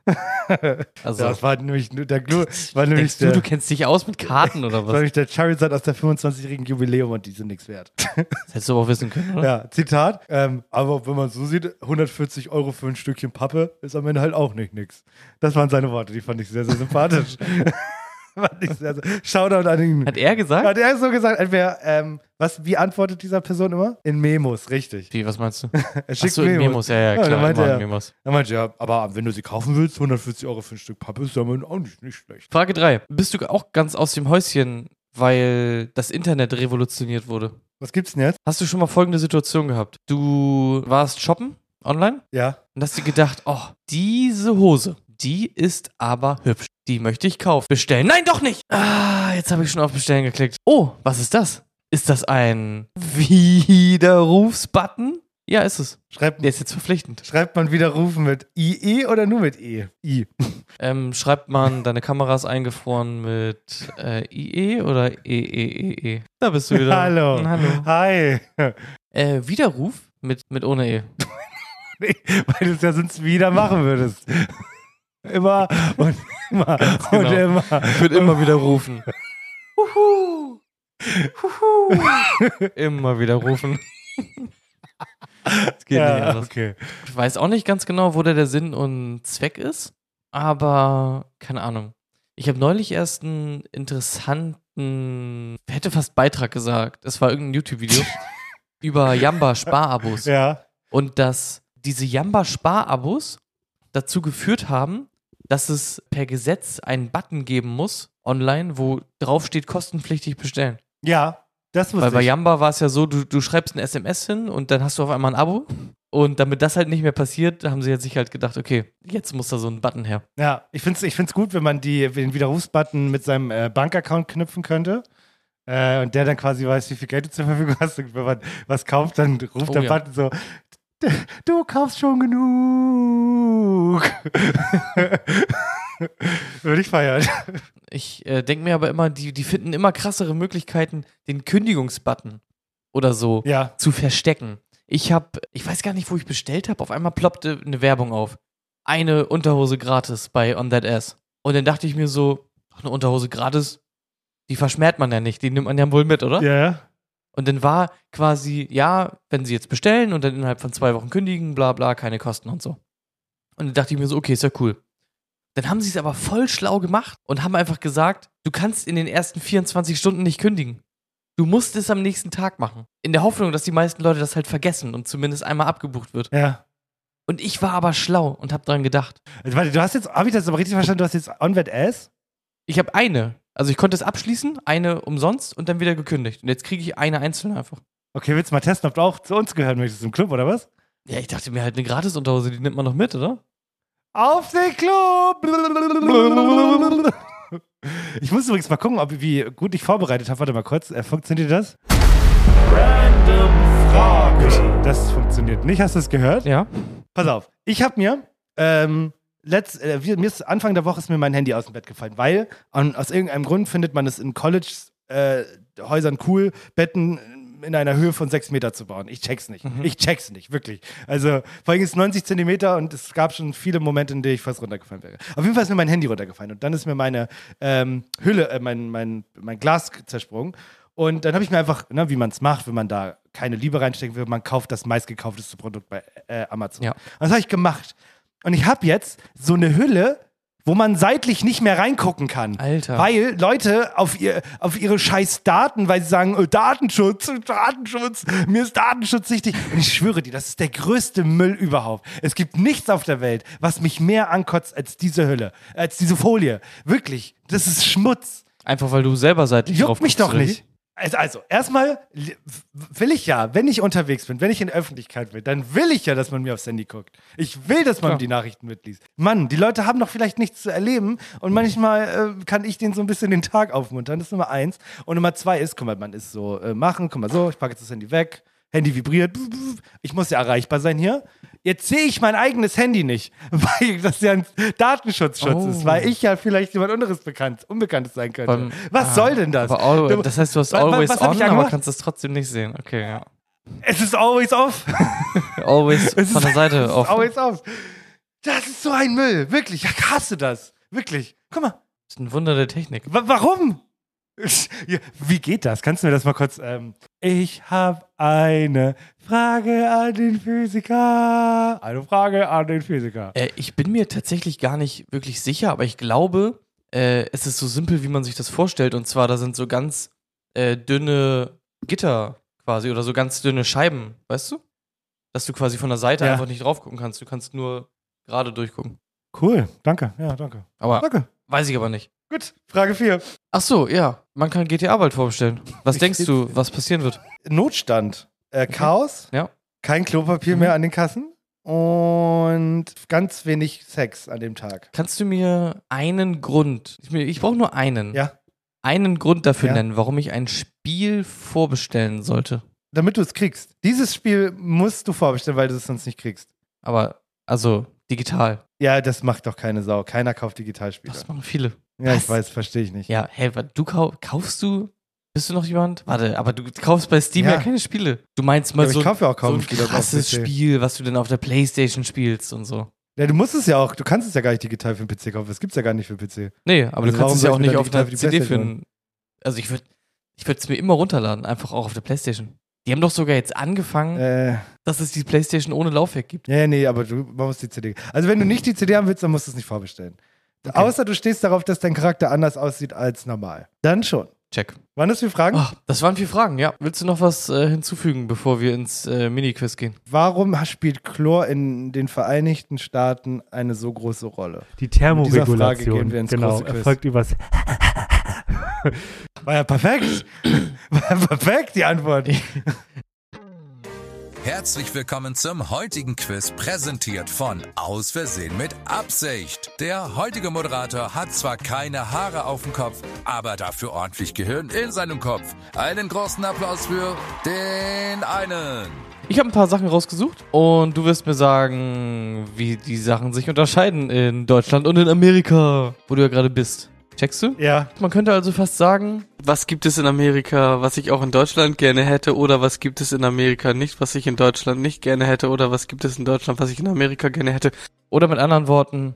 Also, Ja, das war nämlich nur der Glu, war nämlich denkst du, der, du kennst dich aus mit Karten oder das war was? nämlich der Charizard aus der fünfundzwanzigjährigen Jubiläum und die sind nichts wert. Das hättest du aber auch wissen können, oder? Ja, Zitat. Ähm, aber wenn man so sieht, hundertvierzig Euro für ein Stückchen Pappe ist am Ende halt auch nicht nix. Das waren seine Worte, die fand ich sehr, sehr sympathisch. Also, Shoutout an ihn. Hat er gesagt? Hat er so gesagt? Entweder, ähm, was, wie antwortet dieser Person immer? In Memos, richtig. Wie, was meinst du? Er schickt Ach so, in Memos. Memos, ja, ja, klar, dann meinte immer er, in Memos. Er meinte, ja, aber wenn du sie kaufen willst, hundertfünfzig Euro für ein Stück Pappe ist damit auch nicht, nicht schlecht. Frage drei. Bist du auch ganz aus dem Häuschen, weil das Internet revolutioniert wurde? Was gibt's denn jetzt? Hast du schon mal folgende Situation gehabt? Du warst shoppen online Ja. und hast dir gedacht, oh, diese Hose, die ist aber hübsch. Die möchte ich kaufen. Bestellen. Nein, doch nicht! Ah, jetzt habe ich schon auf Bestellen geklickt. Oh, was ist das? Ist das ein Widerrufsbutton? Ja, ist es. Schreibt, Der ist jetzt verpflichtend. schreibt man Widerrufen mit I E oder nur mit E? I. Ähm, schreibt man, deine Kamera ist eingefroren mit äh, I E oder E E E E? Da bist du wieder. Hallo. Hallo. Hi. Äh, Widerruf mit, mit ohne E. Nee, weil du es ja sonst wieder machen würdest. Immer und immer und genau. immer. Ich würde immer wieder rufen. Huhu. Huhu. Immer wieder rufen. Das geht Ja, nicht anders. okay. Ich weiß auch nicht ganz genau, wo der, der Sinn und Zweck ist, aber keine Ahnung. Ich habe neulich erst einen interessanten, hätte fast Beitrag gesagt, es war irgendein YouTube-Video über Jamba-Sparabos. Ja. Und dass diese Jamba-Sparabos dazu geführt haben, dass es per Gesetz einen Button geben muss, online, wo drauf steht, kostenpflichtig bestellen. Ja, das wusste Weil bei ich. Jamba war es ja so, du, du schreibst ein S M S hin und dann hast du auf einmal ein Abo. Und damit das halt nicht mehr passiert, haben sie jetzt sich halt gedacht, okay, jetzt muss da so ein Button her. Ja, ich finde es ich find's gut, wenn man die, den Widerrufsbutton mit seinem äh, Bankaccount knüpfen könnte. Äh, und der dann quasi weiß, wie viel Geld du zur Verfügung hast. Und wenn man was kauft, dann ruft Oh, der ja. Button so: Du kaufst schon genug. Würde ich feiern. Ich äh, denke mir aber immer, die, die finden immer krassere Möglichkeiten, den Kündigungsbutton oder so Ja. zu verstecken. Ich habe, ich weiß gar nicht, wo ich bestellt habe, auf einmal ploppte eine Werbung auf. Eine Unterhose gratis bei On That Ass. Und dann dachte ich mir so, ach, eine Unterhose gratis, die verschmäht man ja nicht, die nimmt man ja wohl mit, oder? Ja, ja. Und dann war quasi, ja, wenn sie jetzt bestellen und dann innerhalb von zwei Wochen kündigen, bla bla, keine Kosten und so. Und dann dachte ich mir so, okay, ist ja cool. Dann haben sie es aber voll schlau gemacht und haben einfach gesagt, du kannst in den ersten vierundzwanzig Stunden nicht kündigen. Du musst es am nächsten Tag machen. In der Hoffnung, dass die meisten Leute das halt vergessen und zumindest einmal abgebucht wird. Ja. Und ich war aber schlau und hab dran gedacht. Also, warte, du hast jetzt, habe ich das aber richtig verstanden, du hast jetzt On That Ass? Ich habe eine. Also ich konnte es abschließen, eine umsonst und dann wieder gekündigt. Und jetzt kriege ich eine einzelne einfach. Okay, willst du mal testen, ob du auch zu uns gehören möchtest im Club, oder was? Ja, ich dachte mir halt eine Gratis-Unterhose, die nimmt man noch mit, oder? Auf den Club! Ich muss übrigens mal gucken, ob, wie gut ich vorbereitet habe. Warte mal kurz, äh, funktioniert das? Random Frage. Das funktioniert nicht, hast du es gehört? Ja. Pass auf, ich habe mir, ähm, letzt, äh, mir ist Anfang der Woche ist mir mein Handy aus dem Bett gefallen, weil an, aus irgendeinem Grund findet man es in College-Häusern äh, cool, Betten in einer Höhe von sechs Meter zu bauen. Ich check's nicht. Mhm. Ich check's nicht, wirklich. Also, vor allem ist es neunzig Zentimeter und es gab schon viele Momente, in denen ich fast runtergefallen wäre. Auf jeden Fall ist mir mein Handy runtergefallen und dann ist mir meine ähm, Hülle, äh, mein, mein, mein Glas zersprungen. Und dann habe ich mir einfach, ne, wie man es macht, wenn man da keine Liebe reinstecken will, man kauft das meistgekaufteste Produkt bei äh, Amazon. Ja. Und das habe ich gemacht. Und ich habe jetzt so eine Hülle, wo man seitlich nicht mehr reingucken kann. Alter. Weil Leute auf, ihr, auf ihre scheiß Daten, weil sie sagen, oh, Datenschutz, Datenschutz, mir ist Datenschutz wichtig. Und ich schwöre dir, das ist der größte Müll überhaupt. Es gibt nichts auf der Welt, was mich mehr ankotzt als diese Hülle, als diese Folie. Wirklich, das ist Schmutz. Einfach weil du selber seitlich drauf Juckt mich guckst, doch oder nicht. Also, also, erstmal will ich ja, wenn ich unterwegs bin, wenn ich in der Öffentlichkeit bin, dann will ich ja, dass man mir aufs Handy guckt. Ich will, dass man Ja. die Nachrichten mitliest. Mann, die Leute haben doch vielleicht nichts zu erleben und manchmal äh, kann ich denen so ein bisschen den Tag aufmuntern. Das ist Nummer eins. Und Nummer zwei ist, guck mal, man ist so, äh, machen, guck mal so, ich packe jetzt das Handy weg. Handy vibriert. Ich muss ja erreichbar sein hier. Jetzt sehe ich mein eigenes Handy nicht, weil das ja ein Datenschutzschutz Oh. ist, weil ich ja vielleicht jemand anderes bekannt, Unbekanntes sein könnte. Beim- Was ah, soll denn das? Aber all, Du- das heißt, du hast Wa- wa- always was hab on, ich aber angemacht? kannst es trotzdem nicht sehen. Okay, ja. Es ist always off. Always Es von der ist- Seite es ist off. always off. Das ist so ein Müll. Wirklich, ich hasse das. Wirklich. Guck mal. Das ist ein Wunder der Technik. Wa- warum? Ja, wie geht das? Kannst du mir das mal kurz... Ähm, ich habe eine Frage an den Physiker. Eine Frage an den Physiker. Äh, ich bin mir tatsächlich gar nicht wirklich sicher, aber ich glaube, äh, es ist so simpel, wie man sich das vorstellt. Und zwar, da sind so ganz äh, dünne Gitter quasi oder so ganz dünne Scheiben, weißt du? Dass du quasi von der Seite Ja. einfach nicht drauf gucken kannst. Du kannst nur gerade durchgucken. Cool, danke. Ja, danke. Aber Danke. weiß ich aber nicht. Gut, Frage vier. Ach so, ja. Man kann G T A bald vorbestellen. Was denkst du, was passieren wird? Notstand. Äh, Chaos. Ja. Kein Klopapier Mhm. mehr an den Kassen. Und ganz wenig Sex an dem Tag. Kannst du mir einen Grund, ich, ich brauche nur einen, Ja. einen Grund dafür Ja. nennen, warum ich ein Spiel vorbestellen sollte? Damit du es kriegst. Dieses Spiel musst du vorbestellen, weil du es sonst nicht kriegst. Aber, also, digital. Ja, das macht doch keine Sau. Keiner kauft Digitalspiele. Das machen viele. Ja, Was? ich weiß, verstehe ich nicht. Ja, hey, wa- du kau kaufst du, bist du noch jemand? Warte, aber du kaufst bei Steam ja, Ja. keine Spiele. Du meinst mal Ja, aber so, ich kaufe ja auch kaum so ein Spiele auf krasses P C. Spiel, was du denn auf der Playstation spielst und so. Ja, du musst es ja auch, du kannst es ja gar nicht digital für den P C kaufen. Das gibt's ja gar nicht für den P C. Nee, aber Also du kannst warum es ja soll auch ich mir nicht dann auf digital einer für die C D für Playstation einen. Also ich würde ich würde es mir immer runterladen, einfach auch auf der Playstation. Die haben doch sogar jetzt angefangen, Äh, dass es die Playstation ohne Laufwerk gibt. ja, nee, aber du musst die C D. Also wenn du nicht die C D haben willst, dann musst du es nicht vorbestellen. Okay. Außer du stehst darauf, dass dein Charakter anders aussieht als normal. Dann schon. Check. Waren das vier Fragen? Oh, das waren vier Fragen, ja. Willst du noch was äh, hinzufügen, bevor wir ins äh, Mini-Quiz gehen? Warum spielt Chlor in den Vereinigten Staaten eine so große Rolle? Die Mit dieser Frage Thermoregulation. gehen wir ins Genau, große Quiz. erfolgt übers. War ja perfekt. War ja perfekt, die Antwort. Herzlich willkommen zum heutigen Quiz, präsentiert von Aus Versehen mit Absicht. Der heutige Moderator hat zwar keine Haare auf dem Kopf, aber dafür ordentlich Gehirn in seinem Kopf. Einen großen Applaus für den einen. Ich habe ein paar Sachen rausgesucht und du wirst mir sagen, wie die Sachen sich unterscheiden in Deutschland und in Amerika, wo du ja gerade bist. Checkst du? Ja. Man könnte also fast sagen, was gibt es in Amerika, was ich auch in Deutschland gerne hätte, oder was gibt es in Amerika nicht, was ich in Deutschland nicht gerne hätte, oder was gibt es in Deutschland, was ich in Amerika gerne hätte. Oder mit anderen Worten,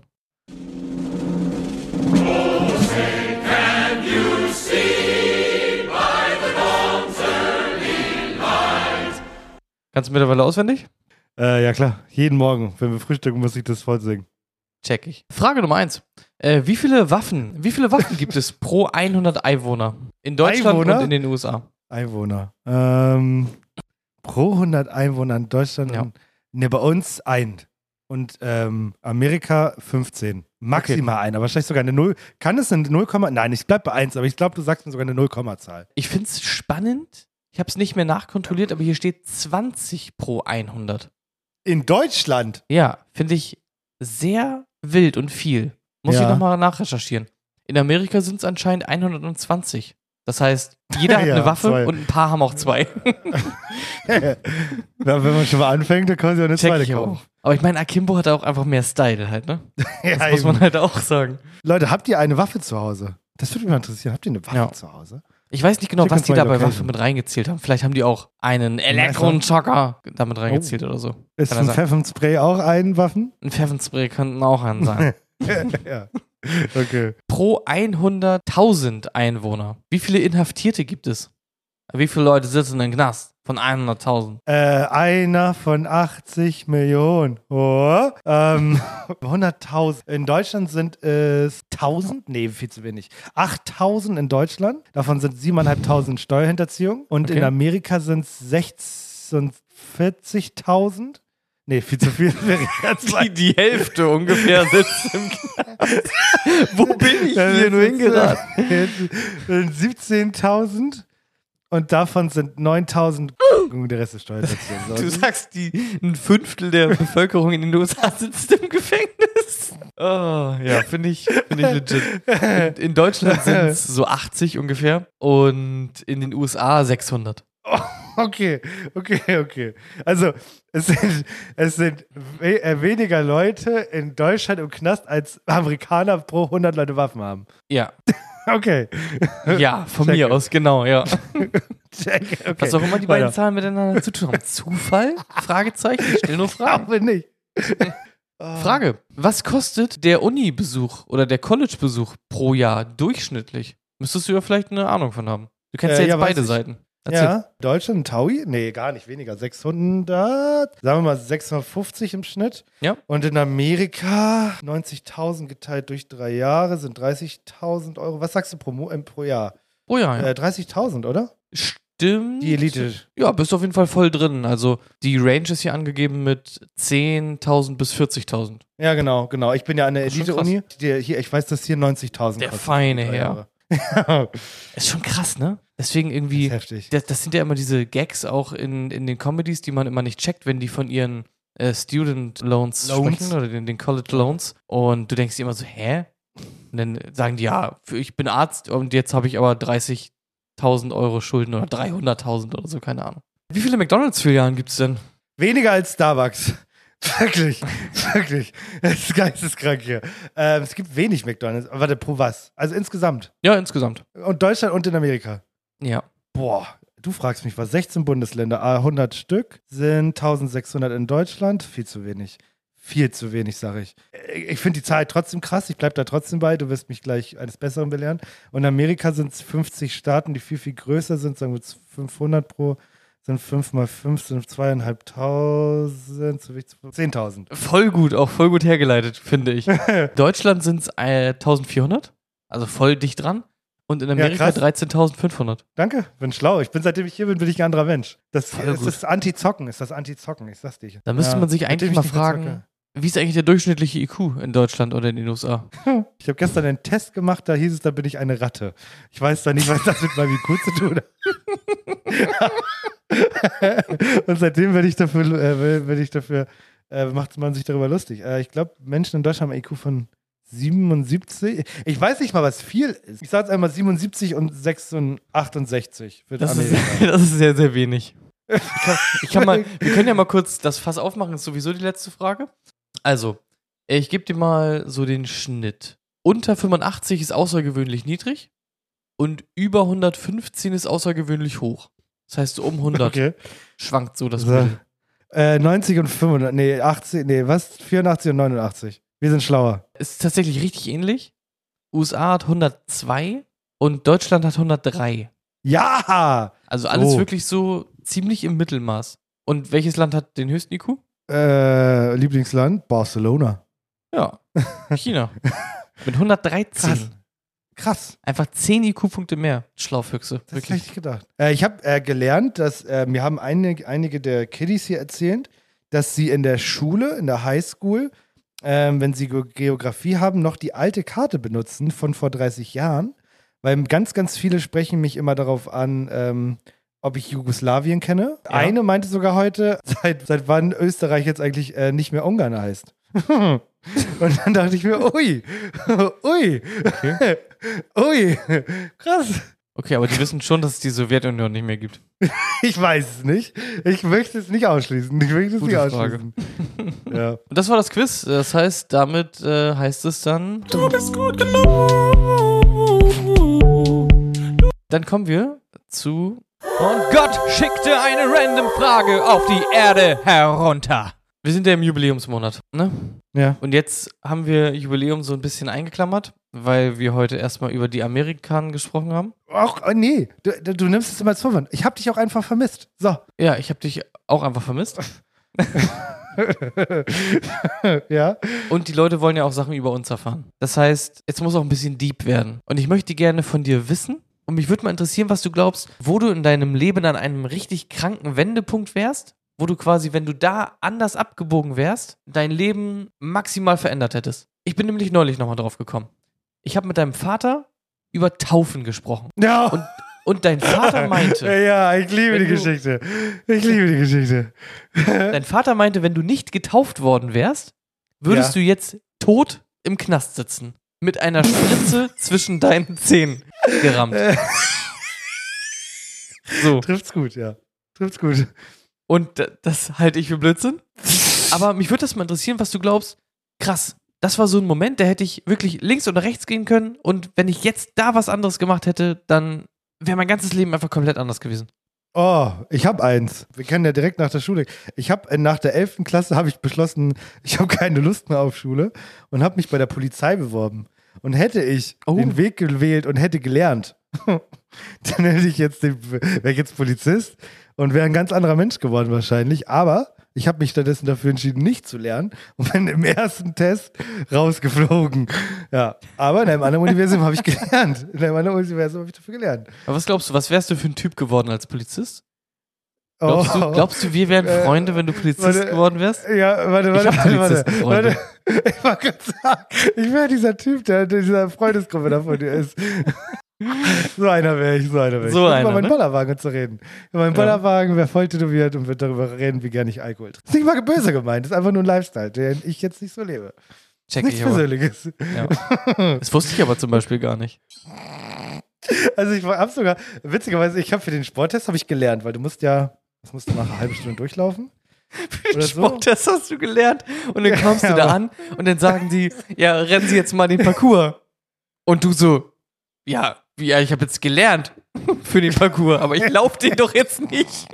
kannst du mittlerweile auswendig? Äh, ja klar, jeden Morgen, wenn wir frühstücken, muss ich das vorsingen. Check ich. Frage Nummer eins. Äh, wie viele Waffen, wie viele Waffen gibt es pro hundert Einwohner in Deutschland Einwohner? und in den U S A? Einwohner. Ähm, pro hundert Einwohner in Deutschland, Ja. ne, bei uns ein. Und ähm, Amerika fünfzehn. Maximal ein, aber wahrscheinlich sogar eine null. Kann es eine null, nein, ich bleib bei eins, aber ich glaube, du sagst mir sogar eine null-Komma-Zahl. Ich finde es spannend. Ich habe es nicht mehr nachkontrolliert, aber hier steht zwanzig pro hundert. In Deutschland? Ja, finde ich sehr wild und viel. Muss Ja. ich nochmal nachrecherchieren. In Amerika sind es anscheinend hundertzwanzig. Das heißt, jeder hat Ja, eine Waffe zwei. und ein paar haben auch zwei. Ja, wenn man schon mal anfängt, dann kann sie auch eine Check zweite ich kaufen. auch. Aber ich meine, Akimbo hat auch einfach mehr Style halt, ne? Ja, Das muss man eben. halt auch sagen. Leute, habt ihr eine Waffe zu Hause? Das würde mich mal interessieren. Habt ihr eine Waffe Ja. zu Hause? Ich weiß nicht genau, Schick was uns die mal da die bei Location. Waffe mit reingezählt haben. Vielleicht haben die auch einen Elektron-Schocker damit reingezählt oder so. Ist Kann ein ja sein. Pfeffenspray auch ein Waffen? Ein Pfeffenspray könnten auch an sein. Ja. Okay. Pro hunderttausend Einwohner. Wie viele Inhaftierte gibt es? Wie viele Leute sitzen im Knast von hunderttausend? Äh, einer von achtzig Millionen. Oh. Ähm, hunderttausend. In Deutschland sind es tausend? Nee, viel zu wenig. achttausend in Deutschland. Davon sind siebentausendfünfhundert Steuerhinterziehung. Und Okay. in Amerika sind es sechsundvierzigtausend. Nee, viel zu viel. Die, die Hälfte ungefähr sitzt im Knast. Wo bin ich hier nur hingeraten? siebzehntausend. Und davon sind neuntausend und der Rest ist Steuerhinterziehung. Du sagst, die, ein Fünftel der Bevölkerung in den U S A sitzt im Gefängnis. Oh, ja, finde ich, find ich legit. In, in Deutschland sind es so achtzig ungefähr und in den U S A sechshundert. Oh, okay, okay, okay. Also, es sind, es sind we äh, weniger Leute in Deutschland im Knast, als Amerikaner pro hundert Leute Waffen haben. Ja. Okay. Ja, von Check. mir aus, genau, ja. Check. Okay. Was auch immer die beiden Weiter. Zahlen miteinander zu tun haben. Zufall? Fragezeichen? Ich stelle nur Ich Fragen. glaube nicht. Frage. Was kostet der Uni-Besuch oder der College-Besuch pro Jahr durchschnittlich? Müsstest du ja vielleicht eine Ahnung von haben. Du kennst Äh, ja jetzt ja, weiß beide ich. Seiten. Erzähl. Ja, Deutschland, ein Taui? Nee, gar nicht, weniger. sechshundert, sagen wir mal sechshundertfünfzig im Schnitt. Ja. Und in Amerika neunzigtausend geteilt durch drei Jahre sind dreißigtausend Euro. Was sagst du pro, Mo- äh, pro Jahr? Oh ja, ja. Äh, dreißigtausend, oder? Stimmt. Die Elite. Ja, bist auf jeden Fall voll drin. Also die Range ist hier angegeben mit zehntausend bis vierzigtausend. Ja, genau, genau. Ich bin ja an der Das ist schon Elite-Uni. Die- Hier, ich weiß, dass hier neunzigtausend Der kostet. feine Drei Herr. Jahre. Ist schon krass, ne? Deswegen irgendwie, Das ist heftig. das, das sind ja immer diese Gags auch in, in den Comedies, die man immer nicht checkt, wenn die von ihren äh, Student Loans, Loans. sprechen oder den, den College Loans. Und du denkst dir immer so, hä? Und dann sagen die, ja, für, ich bin Arzt und jetzt habe ich aber dreißigtausend Euro Schulden oder dreihunderttausend oder so, keine Ahnung. Wie viele McDonalds-Filialen gibt es denn? Weniger als Starbucks. Wirklich, wirklich. Das ist geisteskrank hier. Ähm, es gibt wenig McDonalds. Warte, pro was? Also insgesamt. Ja, insgesamt. Und Deutschland und in Amerika. Ja. Boah, du fragst mich was. sechzehn Bundesländer, ah, hundert Stück sind eintausendsechshundert in Deutschland. Viel zu wenig. Viel zu wenig, sage ich. Ich finde die Zahl trotzdem krass. Ich bleibe da trotzdem bei. Du wirst mich gleich eines Besseren belehren. Und in Amerika sind es fünfzig Staaten, die viel, viel größer sind. Sagen wir jetzt fünfhundert pro. Sind fünf mal fünf, sind zweieinhalbtausend, zehntausend. Voll gut, auch voll gut hergeleitet, finde ich. Deutschland sind es äh, eintausendvierhundert, also voll dicht dran. Und in Amerika Ja, dreizehntausendfünfhundert. Danke, bin schlau. Ich bin, seitdem ich hier bin, bin ich ein anderer Mensch. Das Voll ist gut. das Anti-Zocken, ist das Anti-Zocken, ich sag's dir. Da müsste Ja, man sich seitdem eigentlich ich mal nicht mehr fragen, zocke. wie ist eigentlich der durchschnittliche I Q in Deutschland oder in den U S A? Ich habe gestern einen Test gemacht, da hieß es, da bin ich eine Ratte. Ich weiß zwar nicht, was das mit meinem I Q zu tun hat. Und seitdem werde ich dafür, äh, werde ich dafür äh, macht man sich darüber lustig. Äh, ich glaube, Menschen in Deutschland haben einen I Q von siebenundsiebzig. Ich weiß nicht mal, was viel ist. Ich sage jetzt einmal siebenundsiebzig und achtundsechzig für Das ist, Amerika. das ist sehr, sehr wenig. Ich kann, ich kann mal, wir können ja mal kurz das Fass aufmachen, ist sowieso die letzte Frage. Also, ich gebe dir mal so den Schnitt. Unter fünfundachtzig ist außergewöhnlich niedrig und über hundertfünfzehn ist außergewöhnlich hoch. Das heißt, so um hundert Okay. schwankt so das So. Mittel. Äh, neunzig und fünfundachtzig, nee, achtzig, nee, was? vierundachtzig und neunundachtzig. Wir sind schlauer. Ist tatsächlich richtig ähnlich. U S A hat hundertzwei und Deutschland hat hundertdrei. Ja! Also alles So. wirklich so ziemlich im Mittelmaß. Und welches Land hat den höchsten I Q? Äh, Lieblingsland? Barcelona. Ja, China. Mit hundertdreizehn. Krass. Krass. Einfach zehn I Q-Punkte mehr. Schlaufüchse. Das hätte ich Wirklich. nicht gedacht. Äh, ich habe äh, gelernt, dass äh, mir haben einige, einige der Kiddies hier erzählt, dass sie in der Schule, in der Highschool, ähm, wenn sie Ge- Geografie haben, noch die alte Karte benutzen von vor dreißig Jahren. Weil ganz, ganz viele sprechen mich immer darauf an, ähm, ob ich Jugoslawien kenne. Ja. Eine meinte sogar heute, seit, seit wann Österreich jetzt eigentlich äh, nicht mehr Ungarn heißt. Und dann dachte ich mir, ui, ui, Okay. ui, krass. Okay, aber die wissen schon, dass es die Sowjetunion nicht mehr gibt. Ich weiß es nicht. Ich möchte es nicht ausschließen. Ich möchte es Gute nicht Frage. ausschließen. Ja. Und das war das Quiz. Das heißt, damit äh, heißt es dann. Du bist gut genug. Dann kommen wir zu. Und Gott schickte eine random Frage auf die Erde herunter. Wir sind ja im Jubiläumsmonat, ne? Ja. Und jetzt haben wir Jubiläum so ein bisschen eingeklammert, weil wir heute erstmal über die Amerikaner gesprochen haben. Ach, oh, nee, du, du, du nimmst es immer als Vorwand. Ich habe dich auch einfach vermisst. So. Ja, ich habe dich auch einfach vermisst. Ja. Und die Leute wollen ja auch Sachen über uns erfahren. Das heißt, jetzt muss auch ein bisschen deep werden. Und ich möchte gerne von dir wissen, und mich würde mal interessieren, was du glaubst, wo du in deinem Leben an einem richtig kranken Wendepunkt wärst, wo du quasi, wenn du da anders abgebogen wärst, dein Leben maximal verändert hättest. Ich bin nämlich neulich nochmal drauf gekommen. Ich habe mit deinem Vater über Taufen gesprochen. Ja. Und, und dein Vater meinte... Ja, ich liebe die wenn du- Geschichte. Ich liebe die Geschichte. Dein Vater meinte, wenn du nicht getauft worden wärst, würdest Ja. du jetzt tot im Knast sitzen. Mit einer Spritze zwischen deinen Zähnen gerammt. So. Trifft's gut, ja. Trifft's gut. Und d- das halte ich für Blödsinn. Aber mich würde das mal interessieren, was du glaubst. Krass, das war so ein Moment, da hätte ich wirklich links oder rechts gehen können. Und wenn ich jetzt da was anderes gemacht hätte, dann wäre mein ganzes Leben einfach komplett anders gewesen. Oh, ich habe eins. Wir kennen ja direkt nach der Schule. Ich habe nach der elften Klasse habe ich beschlossen, ich habe keine Lust mehr auf Schule und habe mich bei der Polizei beworben. Und hätte ich Oh. den Weg gewählt und hätte gelernt, dann hätte ich jetzt den, wäre ich jetzt Polizist und wäre ein ganz anderer Mensch geworden wahrscheinlich. Aber ich habe mich stattdessen dafür entschieden, nicht zu lernen und bin im ersten Test rausgeflogen. Ja, aber in einem anderen Universum habe ich gelernt. In einem anderen Universum habe ich dafür gelernt. Aber was glaubst du, was wärst du für ein Typ geworden als Polizist? Glaubst, oh. du, glaubst du, wir wären Freunde, wenn du Polizist warte, geworden wärst? Ja, warte, warte, ich hab warte, warte. Ich wollte gerade sagen, ich wäre dieser Typ, der in dieser Freundesgruppe da von dir ist. So einer wäre ich, so einer wäre ich. So ich einer, über meinen ne? Bollerwagen zu reden. Über meinen ja. Bollerwagen wäre voll tätowiert und wird darüber reden, wie gerne ich Alkohol trinke. Das ist nicht mal böse gemeint, das ist einfach nur ein Lifestyle, den ich jetzt nicht so lebe. Check Nichts ich aber. Persönliches. Ja. Das wusste ich aber zum Beispiel gar nicht. Also ich habe sogar, witzigerweise, ich habe für den Sporttest habe ich gelernt, weil du musst ja, was musst du machen, eine halbe Stunde durchlaufen? Für den Sporttest so? Hast du gelernt und dann kommst ja, du da an und dann sagen die, ja, rennen Sie jetzt mal den Parcours. Und du so, ja, ja, ich habe jetzt gelernt für den Parcours, aber ich laufe den doch jetzt nicht.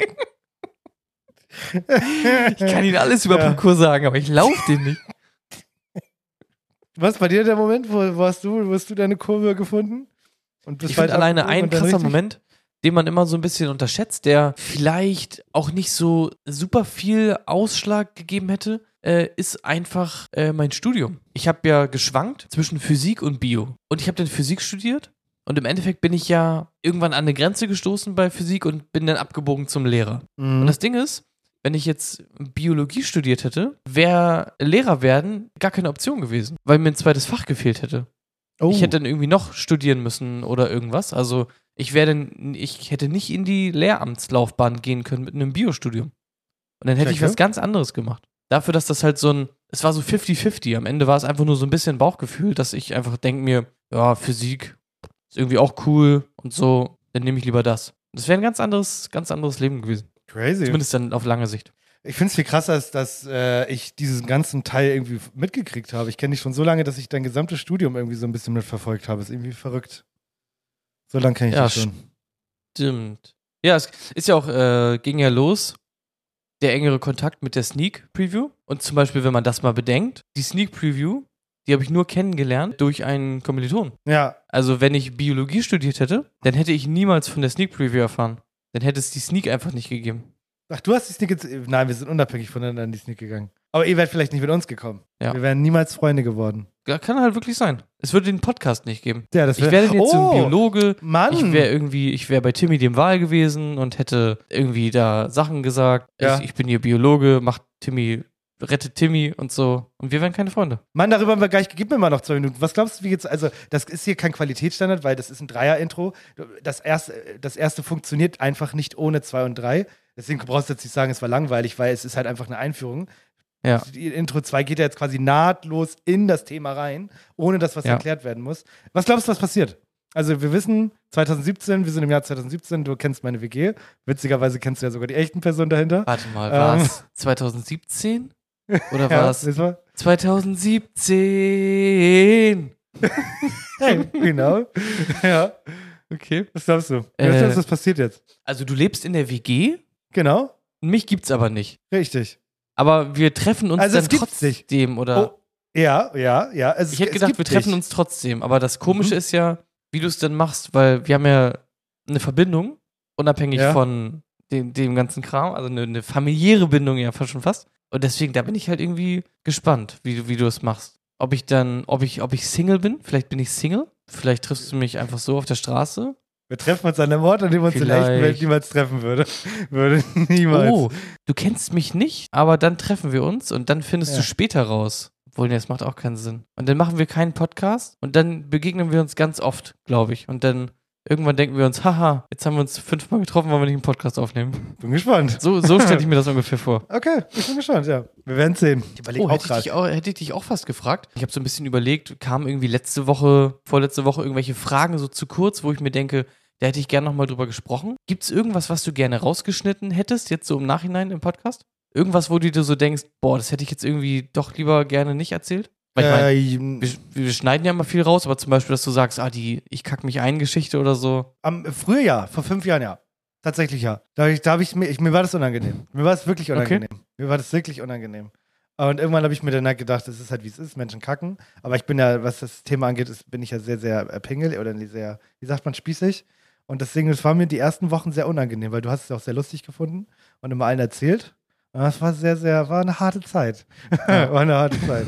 Ich kann Ihnen alles über ja. Parcours sagen, aber ich laufe den nicht. Was bei dir der Moment, wo, wo, hast du, wo hast du deine Kurve gefunden? Und ich finde alleine ein krasser Moment, den man immer so ein bisschen unterschätzt, der vielleicht auch nicht so super viel Ausschlag gegeben hätte, äh, ist einfach äh, mein Studium. Ich habe ja geschwankt zwischen Physik und Bio. Und ich habe dann Physik studiert. Und im Endeffekt bin ich ja irgendwann an eine Grenze gestoßen bei Physik und bin dann abgebogen zum Lehrer. Mhm. Und das Ding ist, wenn ich jetzt Biologie studiert hätte, wäre Lehrer werden gar keine Option gewesen, weil mir ein zweites Fach gefehlt hätte. Oh. Ich hätte dann irgendwie noch studieren müssen oder irgendwas. Also ich wäre dann, ich hätte nicht in die Lehramtslaufbahn gehen können mit einem Biostudium. Und dann hätte Check, ich was ganz anderes gemacht. Dafür, dass das halt so ein, es war so fifty fifty. Am Ende war es einfach nur so ein bisschen Bauchgefühl, dass ich einfach denke mir, ja, Physik ist irgendwie auch cool und so, dann nehme ich lieber das. Das wäre ein ganz anderes, ganz anderes Leben gewesen. Crazy. Zumindest dann auf lange Sicht. Ich finde es viel krasser, dass, dass äh, ich diesen ganzen Teil irgendwie mitgekriegt habe. Ich kenne dich schon so lange, dass ich dein gesamtes Studium irgendwie so ein bisschen mitverfolgt habe. Ist irgendwie verrückt. So lange kenne ich ja, dich schon. Stimmt. Ja, es ist ja auch, äh, ging ja los, der engere Kontakt mit der Sneak Preview. Und zum Beispiel, wenn man das mal bedenkt, die Sneak Preview, die habe ich nur kennengelernt durch einen Kommiliton. Ja. Also wenn ich Biologie studiert hätte, dann hätte ich niemals von der Sneak Preview erfahren. Dann hätte es die Sneak einfach nicht gegeben. Ach, du hast die Sneak jetzt. Nein, wir sind unabhängig voneinander in die Sneak gegangen. Aber ihr wärt vielleicht nicht mit uns gekommen. Ja. Wir wären niemals Freunde geworden. Ja, kann halt wirklich sein. Es würde den Podcast nicht geben. Ja, das wär, ich wäre jetzt oh, so ein Biologe. Mann. Ich wäre irgendwie, ich wäre bei Timmy dem Wahl gewesen und hätte irgendwie da Sachen gesagt. Ja. Ich, ich bin hier Biologe, macht Timmy, rettet Timmy und so. Und wir wären keine Freunde. Mann, darüber haben wir gleich, gib mir mal noch zwei Minuten. Was glaubst du, wie jetzt, also das ist hier kein Qualitätsstandard, weil das ist ein Dreier-Intro. Das erste, das erste funktioniert einfach nicht ohne zwei und drei. Deswegen brauchst du jetzt nicht sagen, es war langweilig, weil es ist halt einfach eine Einführung. Ja. Die Intro zwei geht ja jetzt quasi nahtlos in das Thema rein, ohne dass was ja. erklärt werden muss. Was glaubst du, was passiert? Also wir wissen, zwanzig siebzehn, wir sind im Jahr zwanzig siebzehn, du kennst meine W G. Witzigerweise kennst du ja sogar die echten Personen dahinter. Warte mal, war es ähm. zwanzig siebzehn? Oder war es ja, zwanzig siebzehn? Hey, genau. Ja. Okay. Was glaubst du? Äh, was glaubst du, was passiert jetzt? Also du lebst in der W G? Genau. Mich gibt's aber nicht. Richtig. Aber wir treffen uns also dann trotzdem, oder? Oh, ja, ja, ja. Es, ich hätte gedacht, wir treffen dich. uns trotzdem. Aber das Komische mhm. ist ja, wie du es dann machst, weil wir haben ja eine Verbindung, unabhängig ja. von dem, dem ganzen Kram, also eine, eine familiäre Bindung ja schon fast. Und deswegen, da bin ich halt irgendwie gespannt, wie, wie du es machst. Ob ich dann, ob ich, ob ich Single bin, vielleicht bin ich Single, vielleicht triffst du mich einfach so auf der Straße. Wir treffen uns an einem Ort, an dem uns in der echten Welt niemals treffen würde. Würde niemals. Oh, du kennst mich nicht, aber dann treffen wir uns und dann findest ja. du später raus. Obwohl, nee, das macht auch keinen Sinn. Und dann machen wir keinen Podcast und dann begegnen wir uns ganz oft, glaube ich. Und dann irgendwann denken wir uns, haha, jetzt haben wir uns fünfmal getroffen, wollen wir nicht einen Podcast aufnehmen. Bin gespannt. So, so stelle ich mir das ungefähr vor. Okay, ich bin gespannt, ja. Wir werden es sehen. Ich überlege oh, auch hätte, ich dich auch, hätte ich dich auch fast gefragt. Ich habe so ein bisschen überlegt, kam irgendwie letzte Woche, vorletzte Woche irgendwelche Fragen so zu kurz, wo ich mir denke, da hätte ich gerne nochmal drüber gesprochen. Gibt es irgendwas, was du gerne rausgeschnitten hättest, jetzt so im Nachhinein im Podcast? Irgendwas, wo du dir so denkst, boah, das hätte ich jetzt irgendwie doch lieber gerne nicht erzählt? Weil ich meine, wir, wir schneiden ja immer viel raus, aber zum Beispiel, dass du sagst, ah, die Ich kack mich ein Geschichte oder so. Am früher ja, vor fünf Jahren ja. Tatsächlich ja. Da habe ich, da hab ich, mir, ich, mir war das unangenehm. Mir war das wirklich unangenehm. Okay. Mir war das wirklich unangenehm. Und irgendwann habe ich mir dann halt gedacht, es ist halt wie es ist, Menschen kacken. Aber ich bin ja, was das Thema angeht, ist, bin ich ja sehr, sehr pingel oder sehr, wie sagt man, spießig. Und deswegen, es war mir die ersten Wochen sehr unangenehm, weil du hast es auch sehr lustig gefunden und immer allen erzählt. Und das war sehr, sehr, war eine harte Zeit. Ja. War eine harte Zeit.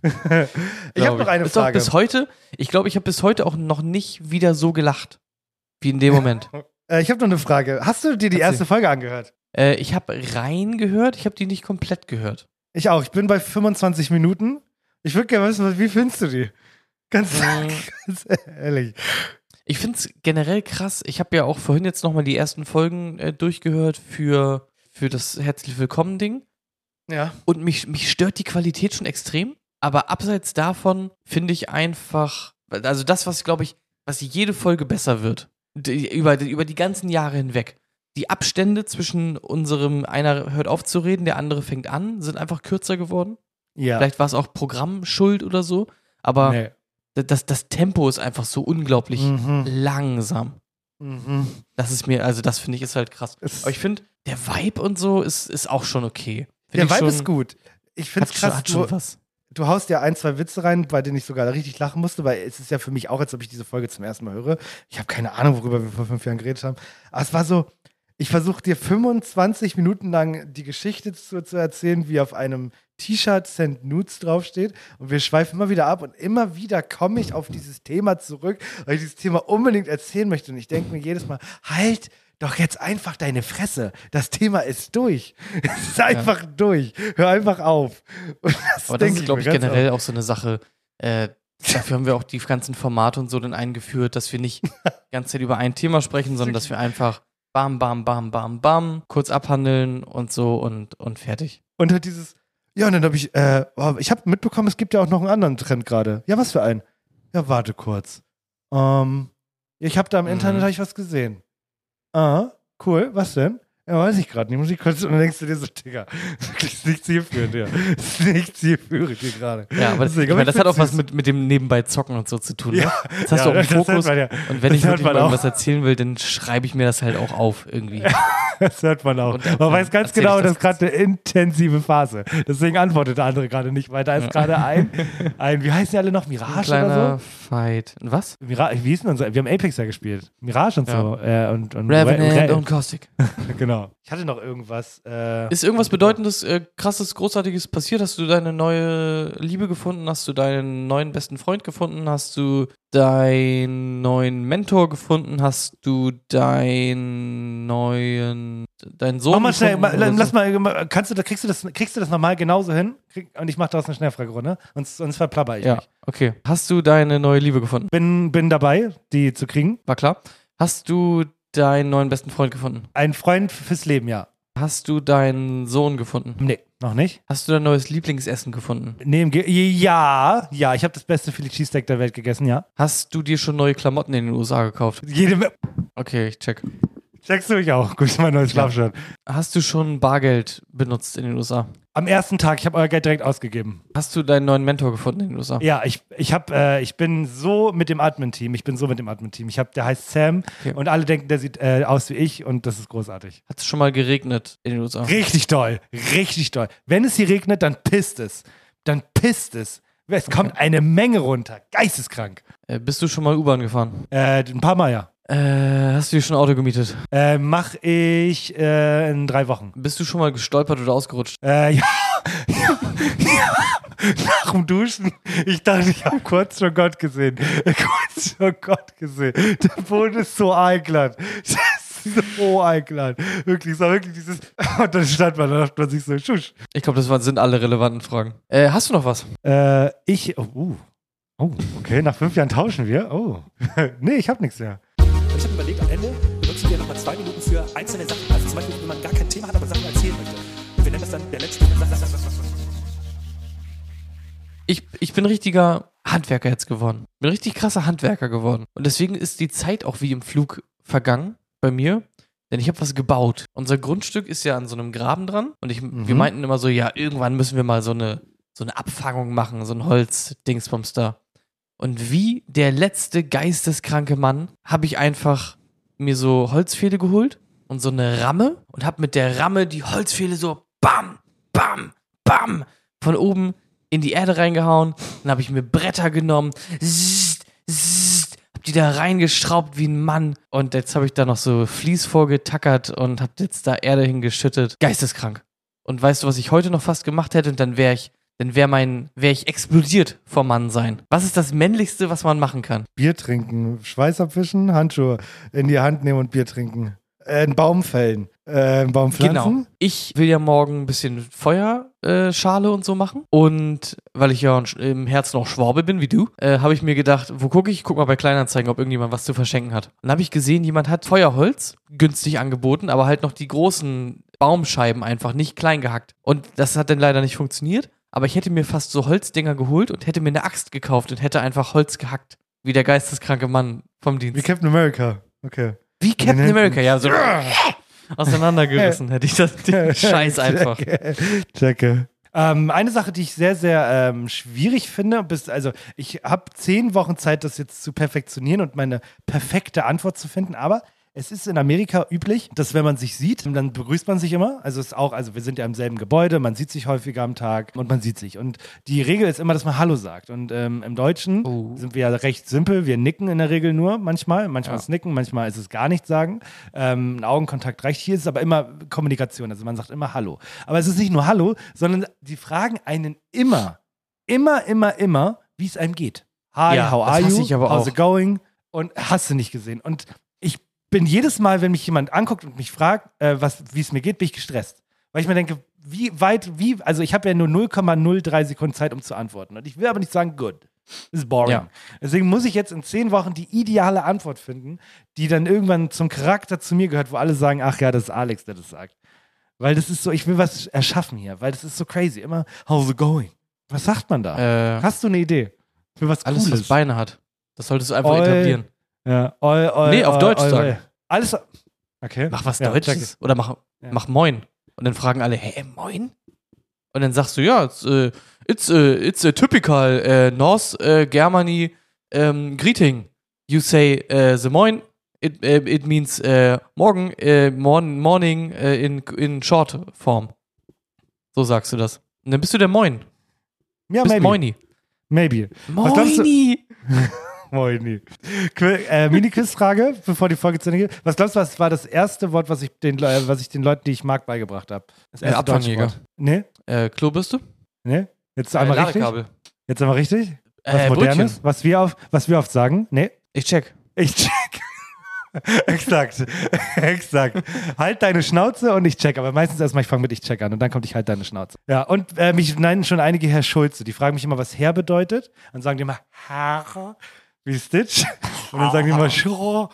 Ich habe noch eine ist Frage. Auch bis heute, ich glaube, ich habe bis heute auch noch nicht wieder so gelacht, wie in dem Moment. äh, ich habe noch eine Frage. Hast du dir die erste Folge angehört? Äh, ich habe rein gehört, ich habe die nicht komplett gehört. Ich auch. Ich bin bei fünfundzwanzig Minuten. Ich würde gerne wissen, wie findest du die? Ganz, ähm, ganz ehrlich. Ich finde es generell krass. Ich habe ja auch vorhin jetzt nochmal die ersten Folgen äh, durchgehört für, für das Herzlich Willkommen-Ding. Ja. Und mich, mich stört die Qualität schon extrem. Aber abseits davon finde ich einfach, also das, was glaube ich, was jede Folge besser wird, die, über, über die ganzen Jahre hinweg. Die Abstände zwischen unserem, einer hört auf zu reden, der andere fängt an, sind einfach kürzer geworden. Ja. Vielleicht war es auch Programmschuld oder so, aber Nee. das, das Tempo ist einfach so unglaublich Mhm. langsam. Mhm. Das ist mir, also das finde ich ist halt krass. Es- Aber ich finde, der Vibe und so ist, ist auch schon okay. Find Der ich Vibe schon, ist gut. Ich finde Hat es schon, krass. hat schon Du, was. du haust ja ein, zwei Witze rein, bei denen ich sogar richtig lachen musste, weil es ist ja für mich auch, als ob ich diese Folge zum ersten Mal höre. Ich habe keine Ahnung, worüber wir vor fünf Jahren geredet haben. Aber es war so, ich versuche dir fünfundzwanzig Minuten lang die Geschichte zu, zu erzählen, wie auf einem T-Shirt Send Nudes draufsteht. Und wir schweifen immer wieder ab und immer wieder komme ich auf dieses Thema zurück, weil ich dieses Thema unbedingt erzählen möchte. Und ich denke mir jedes Mal, halt doch jetzt einfach deine Fresse. Das Thema ist durch. Es ist einfach ja. durch. Hör einfach auf. Und das Aber das denk ist, glaube ich, mir ganz generell oft. auch so eine Sache. Äh, dafür haben wir auch die ganzen Formate und so dann eingeführt, dass wir nicht die ganze Zeit über ein Thema sprechen, sondern dass wir einfach bam, bam, bam, bam, bam, kurz abhandeln und so und, und fertig. Und halt dieses, ja, und dann habe ich, äh, oh, ich habe mitbekommen, es gibt ja auch noch einen anderen Trend gerade. Ja, was für einen? Ja, warte kurz. Ähm, ich habe da im Mhm. Internet hab ich was gesehen. Ah, cool, was denn? Ja, weiß ich gerade nicht. Muss ich kurz, und dann denkst du dir so, Digga, wirklich ist nicht zielführend, ja. Ist nicht zielführend hier gerade. Ja, aber das, Deswegen, ich meine, aber das hat auch was find's mit, mit dem nebenbei Zocken und so zu tun. Ne? Ja. Das hast Ja, du auch im das hört Fokus. man ja. Und wenn Das ich hört wirklich man mal auch. irgendwas erzählen will, dann schreibe ich mir das halt auch auf irgendwie. Das hört man auch. Und dann Man weiß ganz erzähl genau, ich das das ist gerade eine intensive Phase. Deswegen antwortet der andere gerade nicht, weil da ist Ja. gerade ein, ein, wie heißen die alle noch? Ein Mirage kleiner oder so? Fight. Was? Mira wie hieß denn unser? Wir haben Apex ja gespielt. Mirage und Ja. so. Äh, und, und Revenant Re- und Caustic. Genau. Ich hatte noch irgendwas. Äh, Ist irgendwas Bedeutendes, äh, krasses, großartiges passiert? Hast du deine neue Liebe gefunden? Hast du deinen neuen besten Freund gefunden? Hast du deinen neuen Mentor gefunden? Hast du deinen neuen, deinen Sohn Mach mal schnell, gefunden? mal, oder lass so? mal, kannst du, da- kriegst du das, kriegst du das nochmal genauso hin? Krieg, und ich mach daraus eine Schnellfragerunde. Sonst, sonst verplapper ich Ja, mich. okay. Hast du deine neue Liebe gefunden? Bin, bin dabei, die zu kriegen. War klar. Hast du deinen neuen besten Freund gefunden? Ein Freund fürs Leben, ja. Hast du deinen Sohn gefunden? Nee, noch nicht. Hast du dein neues Lieblingsessen gefunden? Nee, im Ge ja, ja, ich habe das beste Philly Cheesesteak der Welt gegessen, ja. Hast du dir schon neue Klamotten in den U S A gekauft? Jede, Okay, ich check. checkst du mich auch? Gut, mein neues Schlafshirt. Hast du schon Bargeld benutzt in den U S A? Am ersten Tag, ich habe euer Geld direkt ausgegeben. Hast du deinen neuen Mentor gefunden in den U S A? Ja, ich, ich, hab, äh, ich bin so mit dem Admin-Team. Ich bin so mit dem Admin-Team. Ich hab, der heißt Sam Okay. und alle denken, der sieht äh, aus wie ich und das ist großartig. Hat es schon mal geregnet in den U S A? Richtig toll, richtig toll. Wenn es hier regnet, dann pisst es. Dann pisst es. Es kommt eine Menge runter. Geisteskrank. Äh, bist du schon mal U-Bahn gefahren? Äh, ein paar Mal, ja. Äh, hast du dir schon ein Auto gemietet? Äh, mach ich äh, in drei Wochen. Bist du schon mal gestolpert oder ausgerutscht? Äh, ja. ja. ja. Nach dem Duschen. Ich dachte, ich habe kurz schon Gott gesehen. Kurz schon Gott gesehen. Der Boden ist so einglatt. Das ist so einglatt. Wirklich, so wirklich dieses. Und dann stand man, dann dachte man sich so, schusch. Ich glaube, das waren, sind alle relevanten Fragen. Äh, hast du noch was? Äh, ich. Oh, uh. oh, okay, nach fünf Jahren tauschen wir. Oh. Nee, ich hab nichts mehr. Ich habe überlegt, am Ende benutzen wir nochmal zwei Minuten für einzelne Sachen. Also zum Beispiel, wenn man gar kein Thema hat, aber Sachen erzählen möchte. Und wir nennen das dann der letzte. Ich, ich bin richtiger Handwerker jetzt geworden. Bin richtig krasser Handwerker geworden. Und deswegen ist die Zeit auch wie im Flug vergangen bei mir. Denn ich habe was gebaut. Unser Grundstück ist ja an so einem Graben dran. Und ich, Mhm. wir meinten immer so, ja, irgendwann müssen wir mal so eine, so eine Abfangung machen, so ein Holz-Dingsbums da. Und wie der letzte geisteskranke Mann habe ich einfach mir so Holzpfähle geholt und so eine Ramme und habe mit der Ramme die Holzpfähle so bam, bam, bam von oben in die Erde reingehauen. Dann habe ich mir Bretter genommen, zzzt, zzzt, hab die da reingeschraubt wie ein Mann. Und jetzt habe ich da noch so Vlies vorgetackert und habe jetzt da Erde hingeschüttet. Geisteskrank. Und weißt du, was ich heute noch fast gemacht hätte? Und dann wäre ich, dann wäre mein, wäre ich explodiert vor Mann sein. Was ist das Männlichste, was man machen kann? Bier trinken, Schweiß abwischen, Handschuhe in die Hand nehmen und Bier trinken. Äh, einen Baum fällen. Äh, einen Baum pflanzen. Genau. Ich will ja morgen ein bisschen Feuerschale äh, und so machen. Und weil ich ja im Herzen auch Schwabe bin, wie du, äh, habe ich mir gedacht, wo gucke ich? Ich guck mal bei Kleinanzeigen, ob irgendjemand was zu verschenken hat. Und dann habe ich gesehen, jemand hat Feuerholz günstig angeboten, aber halt noch die großen Baumscheiben einfach nicht klein gehackt. Und das hat dann leider nicht funktioniert. Aber ich hätte mir fast so Holzdinger geholt und hätte mir eine Axt gekauft und hätte einfach Holz gehackt. Wie der geisteskranke Mann vom Dienst. Wie Captain America. Okay. Wie Captain America, ja, so auseinandergerissen hätte ich das den Scheiß einfach. Checke. Checke. Ähm, eine Sache, die ich sehr, sehr ähm, schwierig finde, bis, also ich habe zehn Wochen Zeit, das jetzt zu perfektionieren und meine perfekte Antwort zu finden, aber es ist in Amerika üblich, dass wenn man sich sieht, dann begrüßt man sich immer. Also es ist auch, also wir sind ja im selben Gebäude, man sieht sich häufiger am Tag und man sieht sich. Und die Regel ist immer, dass man Hallo sagt. Und ähm, im Deutschen oh. sind wir ja recht simpel. Wir nicken in der Regel nur manchmal. Manchmal ja. ist Nicken, manchmal ist es gar nichts sagen. Ähm, ein Augenkontakt reicht. Hier ist es aber immer Kommunikation. Also man sagt immer Hallo. Aber es ist nicht nur Hallo, sondern die fragen einen immer, immer, immer, immer, wie es einem geht. Hi, ja, how are you? Ich aber How's auch. it going? Und hast du nicht gesehen. Und ich bin jedes Mal, wenn mich jemand anguckt und mich fragt, äh, was, wie es mir geht, bin ich gestresst. Weil ich mir denke, wie weit, wie, also ich habe ja nur null Komma null drei Sekunden Zeit, um zu antworten. Und ich will aber nicht sagen, good. Das ist boring. Ja. Deswegen muss ich jetzt in zehn Wochen die ideale Antwort finden, die dann irgendwann zum Charakter zu mir gehört, wo alle sagen, ach ja, das ist Alex, der das sagt. Weil das ist so, ich will was erschaffen hier, weil das ist so crazy. Immer, how's it going? Was sagt man da? Äh, Hast du eine Idee? Für was Alles, Cooles? was Beine hat. Das solltest du einfach Oi. etablieren. Ja, oi, oi, nee, auf oi, Deutsch oi, sagen. oi. Alles. Okay. Mach was Ja, Deutsches. check. Oder mach, Ja. mach Moin. Und dann fragen alle, hä, Moin? Und dann sagst du, ja, it's, uh, it's, uh, it's a typical uh, North uh, Germany um, greeting. You say uh, the Moin, it, uh, it means uh, morgen, uh, morn, morning uh, in, in short form. So sagst du das. Und dann bist du der Moin. Ja, bist maybe. Moini. Maybe. Was glaubst du- Moini! Moini. Qu- äh, Mini-Quiz-Frage, bevor die Folge zu Ende geht. Was glaubst du, was war das erste Wort, was ich den, Le- was ich den Leuten, die ich mag, beigebracht habe? Das Äh, erste Abfangjäger. deutsche Wort. Nee? Äh, Klobürste? Nee? Jetzt einmal äh, richtig? Ladekabel. Jetzt einmal richtig? Was Äh, Modernes? Brötchen. Was wir, auf, was wir oft sagen? Nee? Ich check. Ich check. Exakt. Exakt. Halt deine Schnauze und ich check. Aber meistens erstmal, ich fange mit ich check an und dann kommt ich halt deine Schnauze. Ja, und äh, mich nennen schon einige Herr Schulze. Die fragen mich immer, was Herr bedeutet. Dann sagen die immer Herr, wie Stitch. Und dann sagen die immer Schulze.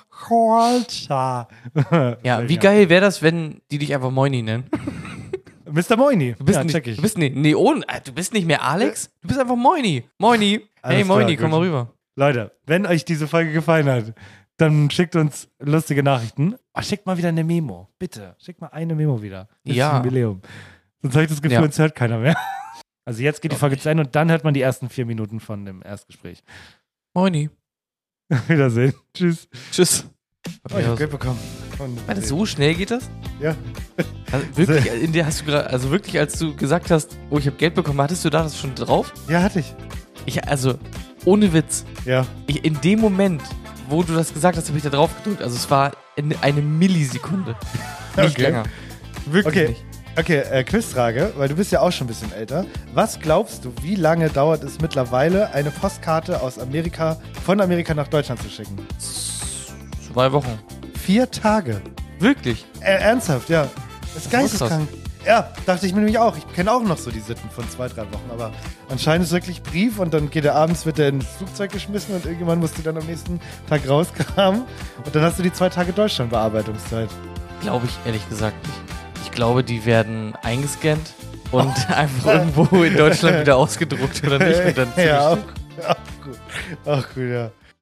Ja, wie geil wäre das, wenn die dich einfach Moini nennen? Mister Moini. Du bist, ja, nicht, check ich. du bist nicht, nee, ohne, äh, du bist nicht mehr Alex, du bist einfach Moini. Moini. Alles Hey Moini, klar, komm mal gut. rüber. Leute, wenn euch diese Folge gefallen hat, dann schickt uns lustige Nachrichten. Oh, schickt mal wieder eine Memo. Bitte. Schickt mal eine Memo wieder. Das Ja. ist Jubiläum. Sonst habe ich das Gefühl, Ja. uns hört keiner mehr. Also jetzt geht die Folge zu Ende und dann hört man die ersten vier Minuten von dem Erstgespräch. Moini. Wiedersehen. Tschüss. Tschüss. Oh, ich hab Geld bekommen. Und Warte, so schnell geht das? Ja. Also wirklich, in der hast du gerade, also wirklich, als du gesagt hast, oh, ich habe Geld bekommen, hattest du da das schon drauf? Ja, hatte ich. Ich, also, ohne Witz. Ja. Ich, in dem Moment, wo du das gesagt hast, habe ich da drauf gedrückt. Also es war in eine Millisekunde. Nicht Okay. länger. Wirklich Okay. nicht. Okay, äh, Quizfrage, weil du bist ja auch schon ein bisschen älter. Was glaubst du, wie lange dauert es mittlerweile, eine Postkarte aus Amerika, von Amerika nach Deutschland zu schicken? Zwei Wochen. Vier Tage. Wirklich? Äh, ernsthaft, ja. Das ist Das ist geisteskrank. Ja, dachte ich mir nämlich auch. Ich kenne auch noch so die Sitten von zwei, drei Wochen. Aber anscheinend ist wirklich Brief und dann geht er abends, wird er ins Flugzeug geschmissen und irgendjemand musst du dann am nächsten Tag rauskramen. Und dann hast du die zwei Tage Deutschland-Bearbeitungszeit. Glaube ich ehrlich gesagt nicht. Ich glaube, die werden eingescannt und einfach irgendwo in Deutschland wieder ausgedruckt oder nicht. Und dann Ja, auch, zugeschickt. auch gut. Auch gut, ja.